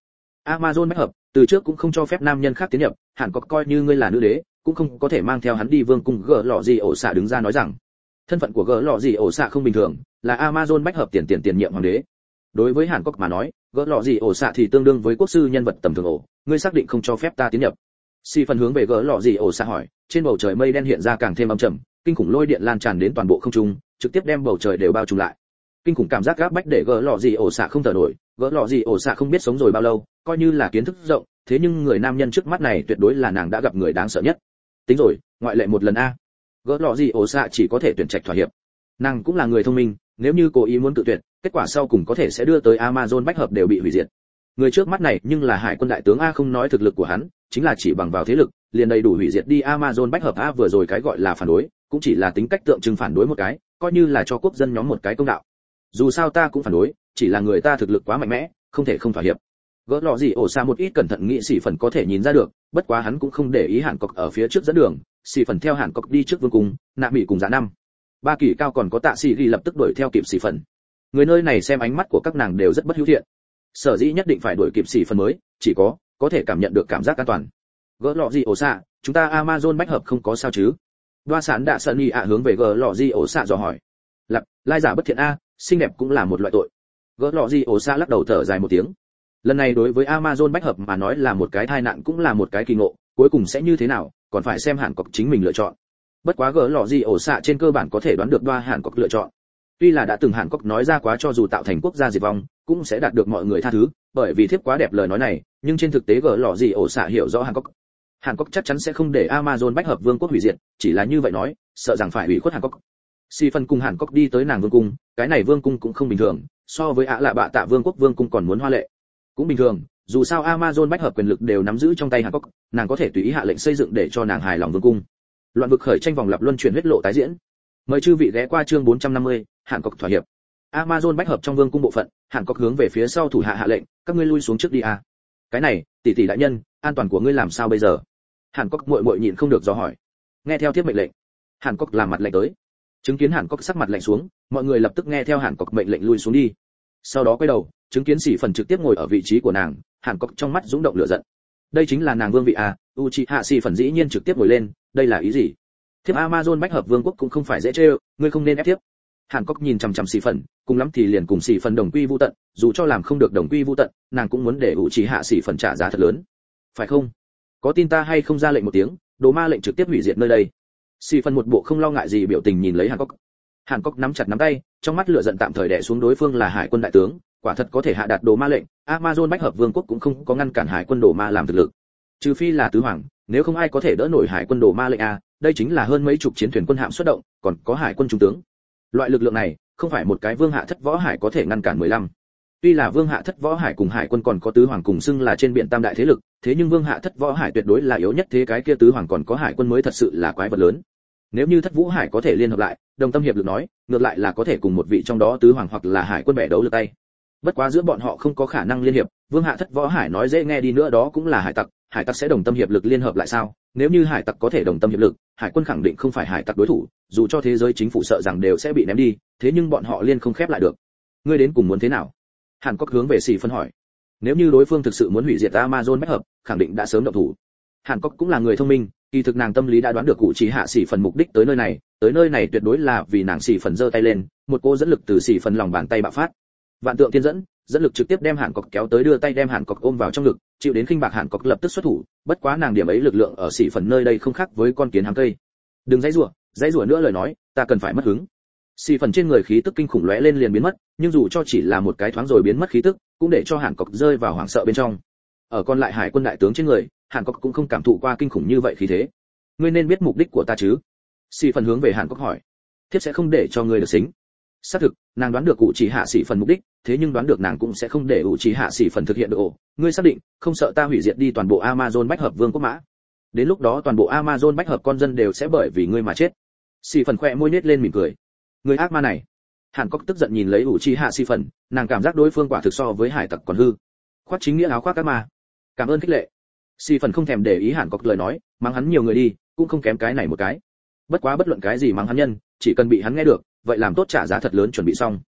Amazon bách hợp, từ trước cũng không cho phép nam nhân khác tiến nhập, hẳn có coi như ngươi là nữ đế, cũng không có thể mang theo hắn đi vương cung. Gỡ lọ gì ổ xạ đứng ra nói rằng, thân phận của gỡ lọ gì ổ xạ không bình thường, là Amazon bách hợp tiền tiền tiền nhiệm hoàng đế. Đối với Hàn Quốc mà nói, gỡ lọ gì ổ xạ thì tương đương với quốc sư nhân vật tầm thường ổ, ngươi xác định không cho phép ta tiến nhập? Si phần hướng về gỡ lọ gì ổ xạ hỏi. Trên bầu trời mây đen hiện ra càng thêm âm trầm, kinh khủng lôi điện lan tràn đến toàn bộ không trung, trực tiếp đem bầu trời đều bao trùm lại. Kinh khủng cảm giác gáp bách để gỡ lọ gì ổ xạ không thở nổi, gỡ lọ gì ổ xạ không biết sống rồi bao lâu, coi như là kiến thức rộng, thế nhưng người nam nhân trước mắt này tuyệt đối là nàng đã gặp người đáng sợ nhất. Tính rồi, ngoại lệ một lần a. Gỡ lọ gì ổ xạ chỉ có thể tuyển trạch thỏa hiệp. Nàng cũng là người thông minh, nếu như cố ý muốn tự tuyệt, kết quả sau cùng có thể sẽ đưa tới Amazon bách hợp đều bị hủy diệt. Người trước mắt này nhưng là hải quân đại tướng a, không nói thực lực của hắn, chính là chỉ bằng vào thế lực, liền đầy đủ hủy diệt đi Amazon bách hợp a. Vừa rồi cái gọi là phản đối, cũng chỉ là tính cách tượng trưng phản đối một cái, coi như là cho quốc dân nhóm một cái công đạo. Dù sao ta cũng phản đối, chỉ là người ta thực lực quá mạnh mẽ, không thể không thỏa hiệp. Gỡ lọ gì ổ xa một ít cẩn thận nghĩ sĩ phần có thể nhìn ra được, bất quá hắn cũng không để ý Hàn Cốc ở phía trước dẫn đường, sĩ phần theo Hàn Cốc đi trước vương cung, nạ mỹ cùng giá năm. Ba kỳ cao còn có tạ sĩ ghi lập tức đuổi theo kịp sĩ phần. Người nơi này xem ánh mắt của các nàng đều rất bất hữu thiện. Sở dĩ nhất định phải đuổi kịp sĩ phần mới, chỉ có có thể cảm nhận được cảm giác an toàn. Gỡ lọ gì ổ xa, chúng ta Amazon bách hợp không có sao chứ? Đoa sản đạ sân y ạ hướng về gỡ lọ gì ổ xa dò hỏi. Lặp, lai giả bất thiện a, xinh đẹp cũng là một loại tội. Gỡ lọ gì ổ xa lắc đầu thở dài một tiếng. Lần này đối với Amazon bách hợp mà nói là một cái tai nạn cũng là một cái kỳ ngộ, cuối cùng sẽ như thế nào, còn phải xem Hàn Quốc chính mình lựa chọn. Bất quá gỡ lọ gì ổ xạ trên cơ bản có thể đoán được Đoa Hàn Quốc lựa chọn. Tuy là đã từng Hàn Quốc nói ra quá cho dù tạo thành quốc gia diệt vong, cũng sẽ đạt được mọi người tha thứ, bởi vì thiếp quá đẹp lời nói này, nhưng trên thực tế gỡ lọ gì ổ xạ hiểu rõ Hàn Quốc. Hàn Quốc chắc chắn sẽ không để Amazon bách hợp vương quốc hủy diệt, chỉ là như vậy nói, sợ rằng phải hủy khuất Hàn Quốc. Si phân cùng Hàn Quốc đi tới nàng vương cung, cái này vương cung cũng không bình thường, so với ạ lạ bạ tạ vương quốc vương cung còn muốn hoa lệ. Cũng bình thường, dù sao Amazon bách hợp quyền lực đều nắm giữ trong tay Hàn Quốc, nàng có thể tùy ý hạ lệnh xây dựng để cho nàng hài lòng vương cung. Loạn vực khởi tranh vòng lặp luân chuyển huyết lộ tái diễn. Mời chư vị ghé qua chương bốn trăm năm mươi, Hàn Quốc thỏa hiệp. Amazon bách hợp trong vương cung bộ phận, Hàn Quốc hướng về phía sau thủ hạ hạ lệnh, các ngươi lui xuống trước đi a. À. Cái này, tỷ tỷ đại nhân, an toàn của ngươi làm sao bây giờ? Hàn Quốc muội muội nhịn không được dò hỏi. Nghe theo tiếp mệnh lệnh. Hàn Quốc làm mặt lệnh tới. Chứng kiến Hàn Quốc sắc mặt lạnh xuống, mọi người lập tức nghe theo Hàn Quốc mệnh lệnh lui xuống đi. Sau đó quay đầu, chứng kiến Sĩ Phần trực tiếp ngồi ở vị trí của nàng, Hàn Quốc trong mắt dũng động lửa giận. Đây chính là nàng vương vị à? Uchiha Sĩ Phần dĩ nhiên trực tiếp ngồi lên, đây là ý gì? Thiếp Amazon bách hợp vương quốc cũng không phải dễ chơi, ngươi không nên ép thiếp. Hàn Quốc nhìn chằm chằm Sĩ Phần, cùng lắm thì liền cùng Sĩ Phần đồng quy vu tận, dù cho làm không được đồng quy vu tận, nàng cũng muốn để Uchiha Sĩ Phần trả giá thật lớn. Phải không? Có tin ta hay không ra lệnh một tiếng, đồ ma lệnh trực tiếp hủy diệt nơi đây. Sĩ Phần một bộ không lo ngại gì biểu tình nhìn lấy Hàn Quốc. Hàn Quốc nắm chặt nắm tay, trong mắt lửa giận tạm thời đè xuống đối phương là hải quân đại tướng, quả thật có thể hạ đạt đồ ma lệnh, Amazon bách hợp vương quốc cũng không có ngăn cản hải quân đồ ma làm thực lực. Trừ phi là tứ hoàng, nếu không ai có thể đỡ nổi hải quân đồ ma lệnh a, đây chính là hơn mấy chục chiến thuyền quân hạm xuất động, còn có hải quân trung tướng. Loại lực lượng này, không phải một cái vương hạ thất võ hải có thể ngăn cản mười lăm. Tuy là vương hạ thất võ hải cùng hải quân còn có tứ hoàng cùng xưng là trên biển tam đại thế lực, thế nhưng vương hạ thất võ hải tuyệt đối là yếu nhất, thế cái kia tứ hoàng còn có hải quân mới thật sự là quái vật lớn. Nếu như thất vũ hải có thể liên hợp lại, đồng tâm hiệp lực nói, ngược lại là có thể cùng một vị trong đó tứ hoàng hoặc là hải quân bẻ đấu lực tay. Bất quá giữa bọn họ không có khả năng liên hiệp, vương hạ thất võ hải nói dễ nghe đi nữa đó cũng là hải tặc, hải tặc sẽ đồng tâm hiệp lực liên hợp lại sao? Nếu như hải tặc có thể đồng tâm hiệp lực, hải quân khẳng định không phải hải tặc đối thủ, dù cho thế giới chính phủ sợ rằng đều sẽ bị ném đi, thế nhưng bọn họ liên không khép lại được. Ngươi đến cùng muốn thế nào? Hàn Quốc hướng về Sĩ Phân hỏi. Nếu như đối phương thực sự muốn hủy diệt Amazon bách hợp, khẳng định đã sớm động thủ. Hàn Quốc cũng là người thông minh, kỳ thực nàng tâm lý đã đoán được cụ chỉ hạ Sĩ Phần mục đích tới nơi này, tới nơi này tuyệt đối là vì nàng Sĩ Phần giơ tay lên, một cô dẫn lực từ Sĩ Phần lòng bàn tay bạo phát. Vạn tượng tiên dẫn, dẫn lực trực tiếp đem Hàn Quốc kéo tới, đưa tay đem Hàn Quốc ôm vào trong ngực, chịu đến khinh bạc Hàn Quốc lập tức xuất thủ, bất quá nàng điểm ấy lực lượng ở Sĩ Phần nơi đây không khác với con kiến hám cây. Đừng dãy rủa, dãy rủa nữa lời nói, ta cần phải mất hứng. Sĩ Phần trên người khí tức kinh khủng lóe lên liền biến mất, nhưng dù cho chỉ là một cái thoáng rồi biến mất khí tức, cũng để cho Hàn Quốc rơi vào hoảng sợ bên trong. Ở còn lại hải quân đại tướng trên người, Hàn Quốc cũng không cảm thụ qua kinh khủng như vậy khí thế. Ngươi nên biết mục đích của ta chứ? Sĩ Phần hướng về Hàn Quốc hỏi. Thiếp sẽ không để cho ngươi được xính. Xác thực, nàng đoán được cụ chỉ hạ Sĩ Phần mục đích, thế nhưng đoán được nàng cũng sẽ không để cụ chỉ hạ Sĩ Phần thực hiện được. Ồ, ngươi xác định không sợ ta hủy diệt đi toàn bộ Amazon bách hợp vương quốc mã? Đến lúc đó toàn bộ Amazon bách hợp con dân đều sẽ bởi vì ngươi mà chết. Sĩ Phần khẽ môi nhếch lên mỉm cười. Người ác ma này. Hàn Quốc tức giận nhìn lấy ủ chi hạ Sĩ Phần, nàng cảm giác đối phương quả thực so với hải tặc còn hư. Khoác chính nghĩa áo khoác ác ma. Cảm ơn khích lệ. Sĩ Phần không thèm để ý Hàn Quốc lời nói, mắng hắn nhiều người đi, cũng không kém cái này một cái. Bất quá bất luận cái gì mắng hắn nhân, chỉ cần bị hắn nghe được, vậy làm tốt trả giá thật lớn chuẩn bị xong.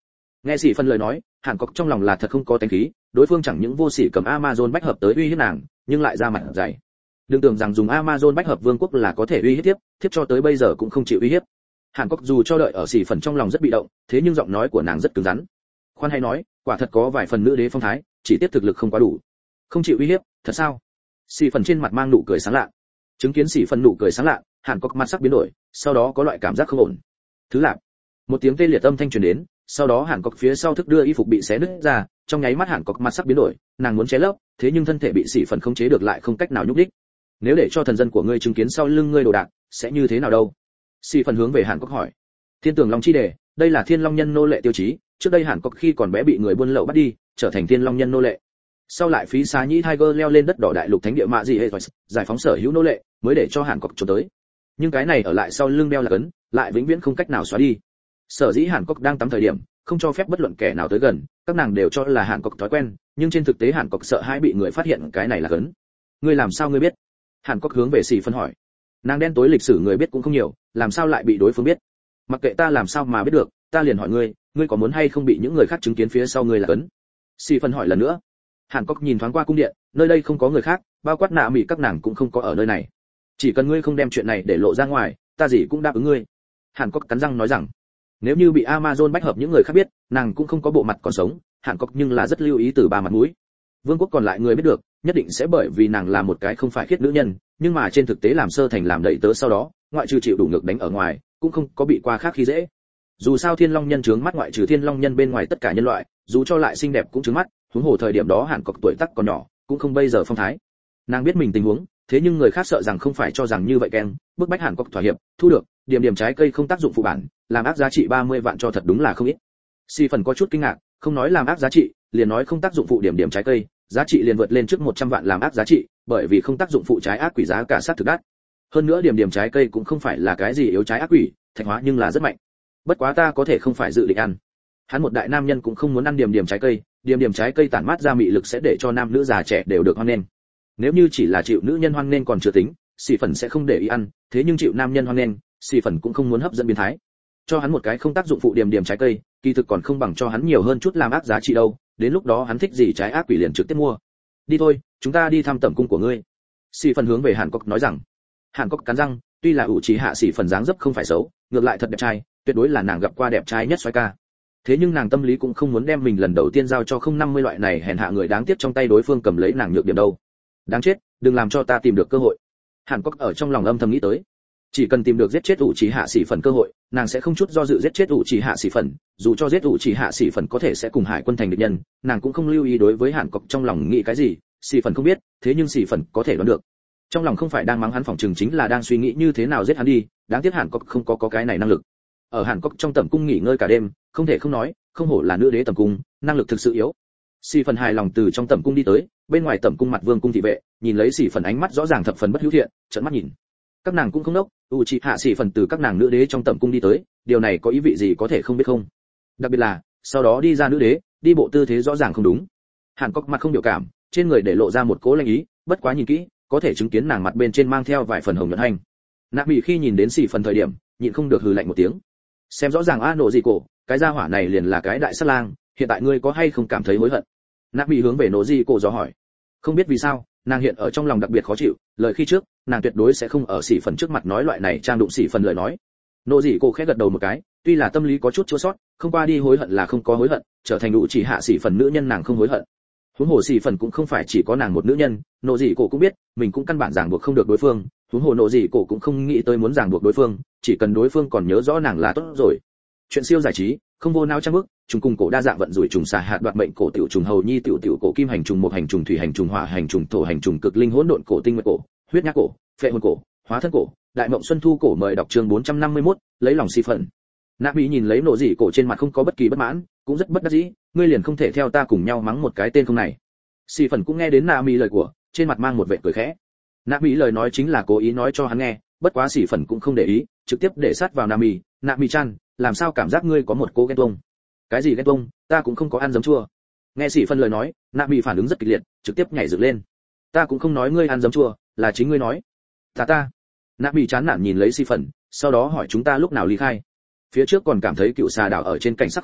Nghe Sĩ Phần lời nói, Hàn Cốc trong lòng là thật không có tánh khí, đối phương chẳng những vô sỉ cầm Amazon bách hợp tới uy hiếp nàng, nhưng lại ra mặt dày. Đừng tưởng rằng dùng Amazon bách hợp vương quốc là có thể uy hiếp tiếp, tiếp cho tới bây giờ cũng không chịu uy hiếp. Hàn Cốc dù cho đợi ở Sĩ Phần trong lòng rất bị động, thế nhưng giọng nói của nàng rất cứng rắn. Khoan hay nói, quả thật có vài phần nữ đế phong thái, chỉ tiếp thực lực không quá đủ. Không chịu uy hiếp, thật sao? Sĩ Phần trên mặt mang nụ cười sáng lạ. Chứng kiến Sĩ Phần nụ cười sáng lạ, Hàn Cốc mặt sắc biến đổi, sau đó có loại cảm giác không ổn. Thứ lạp. Một tiếng tê liệt âm thanh truyền đến, sau đó Hàn Cốc phía sau thức đưa y phục bị xé nứt ra, trong nháy mắt Hàn Cốc mặt sắc biến đổi, nàng muốn che lấp, thế nhưng thân thể bị Sĩ Phần khống chế được lại không cách nào nhúc nhích. Nếu để cho thần dân của ngươi chứng kiến sau lưng ngươi đồ đạc, sẽ như thế nào đâu? Sĩ Phần hướng về Hàn Cốc hỏi. Thiên Tường Long chi đề, đây là Thiên Long nhân nô lệ tiêu chí, trước đây Hàn Cốc khi còn bé bị người buôn lậu bắt đi, trở thành Thiên Long nhân nô lệ. Sau lại phí xá nhĩ Tiger leo lên đất đỏ đại lục thánh địa mạ gì hệ giải phóng sở hữu nô lệ, mới để cho Hàn Cốc trốn tới. Nhưng cái này ở lại sau lưng đeo là cấn, lại vĩnh viễn không cách nào xóa đi. Sở dĩ Hàn Cốc đang tắm thời điểm, không cho phép bất luận kẻ nào tới gần, các nàng đều cho là Hàn Cốc thói quen, nhưng trên thực tế Hàn Cốc sợ hãi bị người phát hiện cái này là cấn. Ngươi làm sao ngươi biết? Hàn Cốc hướng về Sĩ Phần hỏi. Nàng đen tối lịch sử người biết cũng không nhiều, làm sao lại bị đối phương biết? Mặc kệ ta làm sao mà biết được, ta liền hỏi ngươi, ngươi có muốn hay không bị những người khác chứng kiến phía sau ngươi là cấn? Sĩ Phần hỏi lần nữa. Hàn Cốc nhìn thoáng qua cung điện, nơi đây không có người khác, bao quát nạ mỉ các nàng cũng không có ở nơi này. Chỉ cần ngươi không đem chuyện này để lộ ra ngoài, ta gì cũng đáp ứng ngươi. Hàn Cốc cắn răng nói rằng, nếu như bị Amazon bách hợp những người khác biết, nàng cũng không có bộ mặt còn sống. Hàn Cốc nhưng là rất lưu ý từ ba mặt mũi. Vương quốc còn lại người biết được, nhất định sẽ bởi vì nàng là một cái không phải khiết nữ nhân, nhưng mà trên thực tế làm sơ thành làm đậy tớ sau đó, ngoại trừ chịu đủ ngược đánh ở ngoài, cũng không có bị qua khác khi dễ. Dù sao Thiên Long nhân trướng mắt ngoại trừ Thiên Long nhân bên ngoài tất cả nhân loại, dù cho lại xinh đẹp cũng trướng mắt, huống hồ thời điểm đó Hàn Cốc tuổi tác còn nhỏ, cũng không bây giờ phong thái. Nàng biết mình tình huống, thế nhưng người khác sợ rằng không phải cho rằng như vậy keng, bức bách Hàn Cốc thỏa hiệp, thu được điểm điểm trái cây không tác dụng phụ bản, làm ác giá trị ba mươi vạn cho thật đúng là không ít. Sĩ Phần có chút kinh ngạc, không nói làm ác giá trị, liền nói không tác dụng phụ điểm điểm trái cây, giá trị liền vượt lên trước một trăm vạn làm ác giá trị, bởi vì không tác dụng phụ trái ác quỷ giá cả sát thực đắt. Hơn nữa điểm điểm trái cây cũng không phải là cái gì yếu trái ác quỷ, thạch hóa nhưng là rất mạnh. Bất quá ta có thể không phải dự định ăn. Hắn một đại nam nhân cũng không muốn ăn điểm điểm trái cây, điểm điểm trái cây tản mát ra mị lực sẽ để cho nam nữ già trẻ đều được hoan nghênh. Nếu như chỉ là chịu nữ nhân hoan nghênh còn chưa tính, Sĩ Phần sẽ không để ý ăn, thế nhưng chịu nam nhân hoan nghênh, Sĩ Phần cũng không muốn hấp dẫn biến thái. Cho hắn một cái không tác dụng phụ điểm điểm trái cây, kỳ thực còn không bằng cho hắn nhiều hơn chút làm ác giá trị đâu, đến lúc đó hắn thích gì trái ác quỷ liền trực tiếp mua. Đi thôi, chúng ta đi thăm tẩm cung của ngươi. Sĩ Phần hướng về Hàn Cốc nói rằng. Hàn Cốc cắn răng, tuy là ủ trí hạ Sĩ Phần dáng dấp không phải xấu, ngược lại thật đẹp trai, tuyệt đối là nàng gặp qua đẹp trai nhất soái ca. Thế nhưng nàng tâm lý cũng không muốn đem mình lần đầu tiên giao cho không năm mươi loại này hèn hạ người đáng tiếc trong tay đối phương cầm lấy nàng nhược điểm đâu. Đáng chết, đừng làm cho ta tìm được cơ hội. Hàn Cốc ở trong lòng âm thầm nghĩ tới. Chỉ cần tìm được giết chết ủ trí hạ Sĩ Phần cơ hội, nàng sẽ không chút do dự giết chết ủ trí hạ Sĩ Phần, dù cho giết ủ trí hạ Sĩ Phần có thể sẽ cùng hải quân thành địch nhân, nàng cũng không lưu ý đối với Hàn Cốc trong lòng nghĩ cái gì. Sĩ Phần không biết, thế nhưng Sĩ Phần có thể đoán được. Trong lòng không phải đang mắng hắn, phỏng chừng chính là đang suy nghĩ như thế nào giết hắn đi, đáng tiếc Hàn Cốc không có có cái này năng lực. Ở Hàn Cốc trong tẩm cung nghỉ ngơi cả đêm, không thể không nói, không hổ là nữ đế tẩm cung, năng lực thực sự yếu. Sĩ Phần hài lòng từ trong tẩm cung đi tới, bên ngoài tẩm cung mặt vương cung thị vệ, nhìn lấy Sĩ Phần ánh mắt rõ ràng thập phần bất hữu thiện, trợn mắt nhìn. Các nàng cũng không đốc, u chị hạ Sĩ Phần từ các nàng nữ đế trong tẩm cung đi tới, điều này có ý vị gì có thể không biết không? Đặc biệt là, sau đó đi ra nữ đế, đi bộ tư thế rõ ràng không đúng. Hàn Cốc mặt không biểu cảm, trên người để lộ ra một cố lanh ý, bất quá nhìn kỹ, có thể chứng kiến nàng mặt bên trên mang theo vài phần hồng nhuận hành. Nạp Bị khi nhìn đến Sĩ Phần thời điểm, nhịn không được hừ lạnh một tiếng. Xem rõ ràng a nộ gì cổ, cái gia hỏa này liền là cái đại sát lang, hiện tại ngươi có hay không cảm thấy hối hận? Nạp Bị hướng về nộ gì cổ dò hỏi. Không biết vì sao, nàng hiện ở trong lòng đặc biệt khó chịu, lời khi trước, nàng tuyệt đối sẽ không ở Sĩ Phần trước mặt nói loại này trang đụng Sĩ Phần lời nói. Nộ gì cổ khẽ gật đầu một cái, tuy là tâm lý có chút chua xót, không qua đi hối hận là không có hối hận, trở thành đủ chỉ hạ Sĩ Phần nữ nhân nàng không hối hận. Huống hồ Sĩ Phần cũng không phải chỉ có nàng một nữ nhân, nộ gì cổ cũng biết, mình cũng căn bản ràng buộc không được đối phương, huống hồ nộ gì cổ cũng không nghĩ tới muốn ràng buộc đối phương, chỉ cần đối phương còn nhớ rõ nàng là tốt rồi. Chuyện siêu giải trí, không vô não trang bức, trùng cùng cổ đa dạng vận rủi trùng xà hạt đoạt mệnh cổ tiểu trùng hầu nhi tiểu tiểu cổ kim hành trùng một hành trùng thủy hành trùng hỏa hành trùng thổ hành trùng cực linh hỗn độn cổ tinh nguyệt cổ, huyết nhác cổ, phệ hồn cổ, hóa thân cổ, đại mộng xuân thu cổ. Mời đọc chương bốn trăm năm mươi mốt, lấy lòng Sĩ Phần. Nạp Bị nhìn lấy nộ dị cổ trên mặt không có bất kỳ bất mãn, cũng rất bất đắc dĩ, ngươi liền không thể theo ta cùng nhau mắng một cái tên không này. Sĩ Phần cũng nghe đến Nạp Bị lời của, trên mặt mang một vẻ cười khẽ. Nạp Bị lời nói chính là cố ý nói cho hắn nghe, bất quá Sĩ Phần cũng không để ý, trực tiếp để sát vào Nạp Bị. Nạp Bị chan, làm sao cảm giác ngươi có một cố ghen tuông? Cái gì ghen tuông? Ta cũng không có ăn giấm chua. Nghe Sĩ Phần lời nói, Nạp Bị phản ứng rất kịch liệt, trực tiếp nhảy dựng lên. Ta cũng không nói ngươi ăn giấm chua, là chính ngươi nói. Ta ta. Nạp Bị chán nản nhìn lấy Sĩ Phần, sau đó hỏi chúng ta lúc nào ly khai. Phía trước còn cảm thấy cựu xà đảo ở trên cảnh sắc không tệ,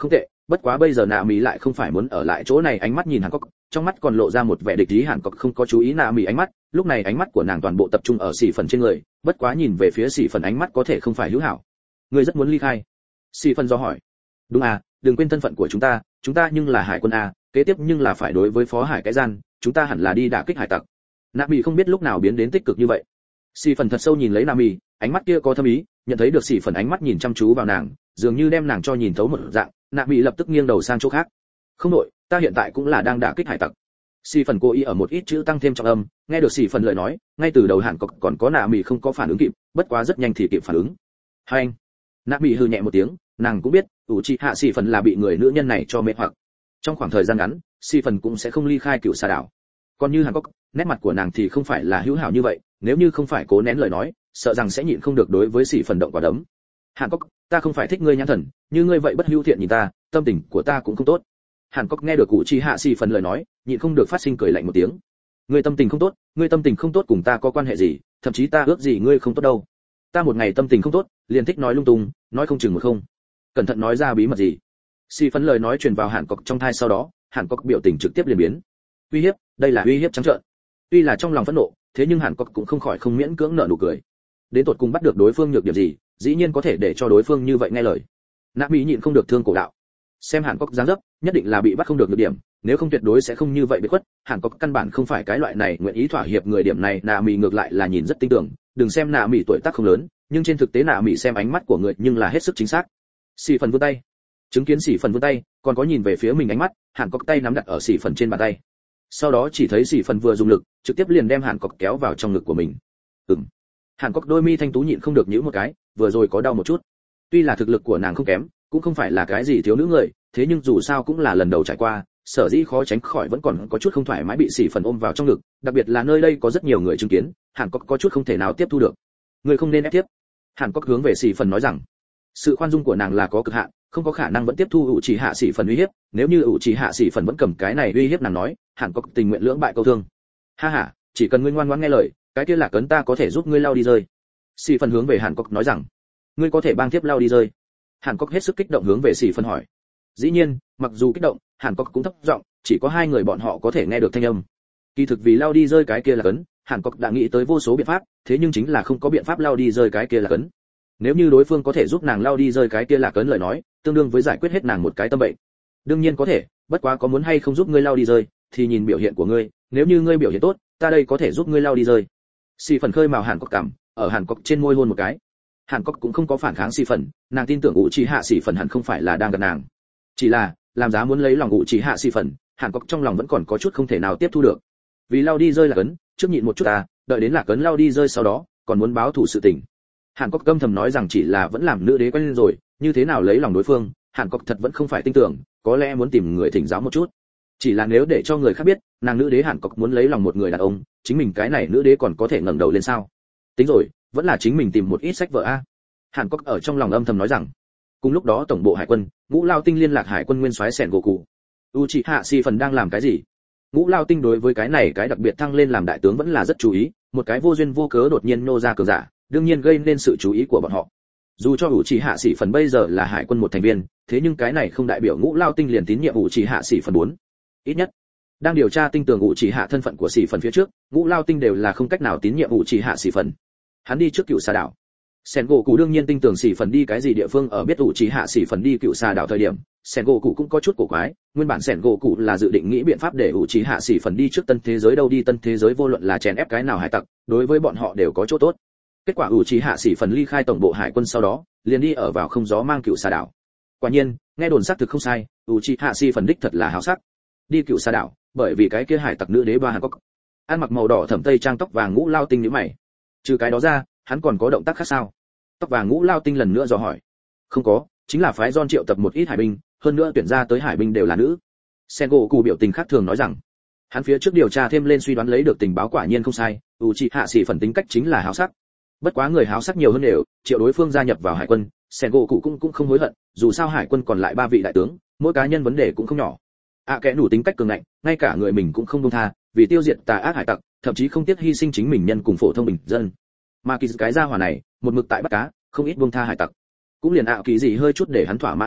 bất quá bây giờ nạ mỹ lại không phải muốn ở lại chỗ này, ánh mắt nhìn Hàn Cốc, trong mắt còn lộ ra một vẻ địch ý. Hàn Cốc không có chú ý nạ mỹ ánh mắt, lúc này ánh mắt của nàng toàn bộ tập trung ở xỉ phần trên người, bất quá nhìn về phía xỉ phần ánh mắt có thể không phải hữu hảo. Ngươi rất muốn ly khai? Xỉ phần do hỏi. Đúng à, đừng quên thân phận của chúng ta, chúng ta nhưng là hải quân à, kế tiếp nhưng là phải đối với phó hải cái gian, chúng ta hẳn là đi đả kích hải tặc. Nạ mỹ không biết lúc nào biến đến tích cực như vậy. Xỉ phần thật sâu nhìn lấy nạ mỹ, ánh mắt kia có thâm ý, nhận thấy được xỉ phần ánh mắt nhìn chăm chú vào nàng, dường như đem nàng cho nhìn thấu một dạng. Nạ mỹ lập tức nghiêng đầu sang chỗ khác. Không nội, ta hiện tại cũng là đang đả kích hải tặc. Xỉ phần cố ý ở một ít chữ tăng thêm trọng âm, nghe được xỉ phần lời nói, ngay từ đầu Hàn Cốc còn có nạ mỹ không có phản ứng kịp, bất quá rất nhanh thì kịp phản ứng. Hai anh. Nạ mỹ hừ nhẹ một tiếng, nàng cũng biết, Uchiha xỉ phần là bị người nữ nhân này cho mê hoặc. Trong khoảng thời gian ngắn, xỉ phần cũng sẽ không ly khai Cựu Xà đảo. Còn như Hàn Cốc, nét mặt của nàng thì không phải là hữu hảo như vậy, nếu như không phải cố nén lời nói, sợ rằng sẽ nhịn không được đối với xỉ phần động quả đấm. Hàn Cốc, ta không phải thích ngươi nhãn thần, như ngươi vậy bất hữu thiện nhìn ta, tâm tình của ta cũng không tốt. Hàn Cốc nghe được Uchiha xỉ phần lời nói, nhịn không được phát sinh cười lạnh một tiếng. Ngươi tâm tình không tốt, ngươi tâm tình không tốt cùng ta có quan hệ gì, thậm chí ta ước gì ngươi không tốt đâu. Ta một ngày tâm tình không tốt, liền thích nói lung tung, nói không chừng một không. Cẩn thận nói ra bí mật gì. Xỉ phần lời nói truyền vào Hàn Cốc trong tai, sau đó, Hàn Cốc biểu tình trực tiếp liền biến. Uy hiếp, đây là uy hiếp trắng trợn. Tuy là trong lòng phẫn nộ, thế nhưng Hàn Cốc cũng không khỏi không miễn cưỡng nở nụ cười. Đến tột cùng bắt được đối phương nhược điểm gì, dĩ nhiên có thể để cho đối phương như vậy nghe lời. Nạ mỹ nhịn không được thương cổ đạo. Xem Hàn Cốc dáng dấp, nhất định là bị bắt không được nhược điểm, nếu không tuyệt đối sẽ không như vậy bị khuất. Hàn Cốc căn bản không phải cái loại này nguyện ý thỏa hiệp người, điểm này Nạ mỹ ngược lại là nhìn rất tin tưởng. Đừng xem Nạ mỹ tuổi tác không lớn, nhưng trên thực tế Nạ mỹ xem ánh mắt của người nhưng là hết sức chính xác. Xỉ phần vươn tay, chứng kiến xỉ phần vươn tay, còn có nhìn về phía mình ánh mắt, Hàn Cốc tay nắm đặt ở xỉ phần trên bàn tay. Sau đó chỉ thấy xỉ phần vừa dùng lực, trực tiếp liền đem Hàn Cốc kéo vào trong ngực của mình. Ừm. Hàn Cốc đôi mi thanh tú nhịn không được nhíu một cái, vừa rồi có đau một chút. Tuy là thực lực của nàng không kém, cũng không phải là cái gì thiếu nữ người, thế nhưng dù sao cũng là lần đầu trải qua, sở dĩ khó tránh khỏi vẫn còn có chút không thoải mái bị xỉ phần ôm vào trong ngực, đặc biệt là nơi đây có rất nhiều người chứng kiến, Hàn Cốc có chút không thể nào tiếp thu được. Người không nên ép tiếp. Hàn Cốc hướng về xỉ phần nói rằng, sự khoan dung của nàng là có cực hạn, không có khả năng vẫn tiếp thu Uchiha xỉ phần uy hiếp, nếu như Uchiha xỉ phần vẫn cầm cái này uy hiếp nàng nói, Hàn Cốc tình nguyện lưỡng bại câu thương. Ha ha, chỉ cần ngươi ngoan ngoãn nghe lời, cái kia là cấn ta có thể giúp ngươi lau đi rơi. Xỉ phần hướng về Hàn Cốc nói rằng, ngươi có thể bang tiếp lau đi rơi. Hàn Cốc hết sức kích động hướng về xỉ phần hỏi. Dĩ nhiên, mặc dù kích động, Hàn Cốc cũng thấp giọng, chỉ có hai người bọn họ có thể nghe được thanh âm. Kỳ thực vì lau đi rơi cái kia là cấn, Hàn Cốc đã nghĩ tới vô số biện pháp, thế nhưng chính là không có biện pháp lau đi rơi cái kia là cấn. Nếu như đối phương có thể giúp nàng lau đi rơi cái kia là cấn lời nói, tương đương với giải quyết hết nàng một cái tâm bệnh. Đương nhiên có thể, bất quá có muốn hay không giúp ngươi lau đi rơi, thì nhìn biểu hiện của ngươi, nếu như ngươi biểu hiện tốt, ta đây có thể giúp ngươi lau đi rơi. Xỉ phần khơi mào Hàn Cốc cảm, ở Hàn Cốc trên môi hôn một cái. Hàn Cốc cũng không có phản kháng xỉ phần, nàng tin tưởng Uchiha xỉ phần hẳn không phải là đang gần nàng. Chỉ là, làm giá muốn lấy lòng Uchiha xỉ phần, Hàn Cốc trong lòng vẫn còn có chút không thể nào tiếp thu được. Vì lau đi rơi là cấn, trước nhịn một chút ta, đợi đến là cấn lau đi rơi sau đó, còn muốn báo thù sự tình. Hàn Cốc căm thầm nói rằng chỉ là vẫn làm nữ đế quen rồi, như thế nào lấy lòng đối phương, Hàn Cốc thật vẫn không phải tin tưởng, có lẽ muốn tìm người thỉnh giáo một chút. Chỉ là nếu để cho người khác biết, nàng nữ đế Hàn Cốc muốn lấy lòng một người đàn ông, chính mình cái này nữ đế còn có thể ngẩng đầu lên sao? Tính rồi, vẫn là chính mình tìm một ít sách vở a. Hàn Cốc ở trong lòng âm thầm nói rằng. Cùng lúc đó tổng bộ hải quân, Ngũ Lao Tinh liên lạc hải quân nguyên soái Sẻn Goku. Uchiha xỉ phần đang làm cái gì? Ngũ Lao Tinh đối với cái này cái đặc biệt thăng lên làm đại tướng vẫn là rất chú ý, một cái vô duyên vô cớ đột nhiên nô ra cường giả, đương nhiên gây nên sự chú ý của bọn họ. Dù cho Uchiha xỉ phần bây giờ là hải quân một thành viên, thế nhưng cái này không đại biểu Ngũ Lao Tinh liền tín nhiệm Uchiha xỉ phần bốn. Ít nhất, đang điều tra tinh tường Uchiha thân phận của xỉ phần phía trước, Ngũ Lao Tinh đều là không cách nào tín nhiệm Uchiha xỉ phần. Hắn đi trước Cựu Xà đảo. Sẻn Goku đương nhiên tin tưởng xỉ phần đi cái gì địa phương, ở biết Uchiha xỉ phần đi Cựu Xà đảo thời điểm, Sẻn Goku cũng có chút cổ quái, nguyên bản Sẻn Goku là dự định nghĩ biện pháp để Uchiha xỉ phần đi trước tân thế giới, đâu đi tân thế giới vô luận là chèn ép cái nào hải tặc, đối với bọn họ đều có chỗ tốt. Kết quả Uchiha xỉ phần ly khai tổng bộ hải quân sau đó, liền đi ở vào không gió mang Cựu Xà đảo. Quả nhiên, nghe đồn xác thực không sai, Uchiha xỉ phần đích thật là háo sắc. Đi Cựu Xà đảo, bởi vì cái kia hải tặc nữ đế ba Hàn Cốc. Ăn mặc màu đỏ thẫm tây trang tóc vàng Ngũ Lao Tinh nhíu mày. Trừ cái đó ra, hắn còn có động tác khác sao? Tóc vàng Ngũ Lao Tinh lần nữa dò hỏi. Không có, chính là phái John triệu tập một ít hải binh, hơn nữa tuyển ra tới hải binh đều là nữ. Sengoku biểu tình khác thường nói rằng, hắn phía trước điều tra thêm lên suy đoán lấy được tình báo quả nhiên không sai, Uchiha xỉ phần tính cách chính là háo sắc. Bất quá người háo sắc nhiều hơn đều, triệu đối phương gia nhập vào hải quân, Sengoku cũng cũng không hối hận, dù sao hải quân còn lại ba vị đại tướng, mỗi cá nhân vấn đề cũng không nhỏ. À kẻ đủ tính cách cường ngạnh, ngay cả người mình cũng không buông tha, vì tiêu diệt tà ác hải tặc, thậm chí không tiếc hy sinh chính mình nhân cùng phổ thông bình dân. Mà kỳ cái gia hỏa này, một mực tại bắt cá, không ít buông tha hải tặc. Cũng liền ạ kỳ gì hơi chút để hắn thỏa mãn một ít,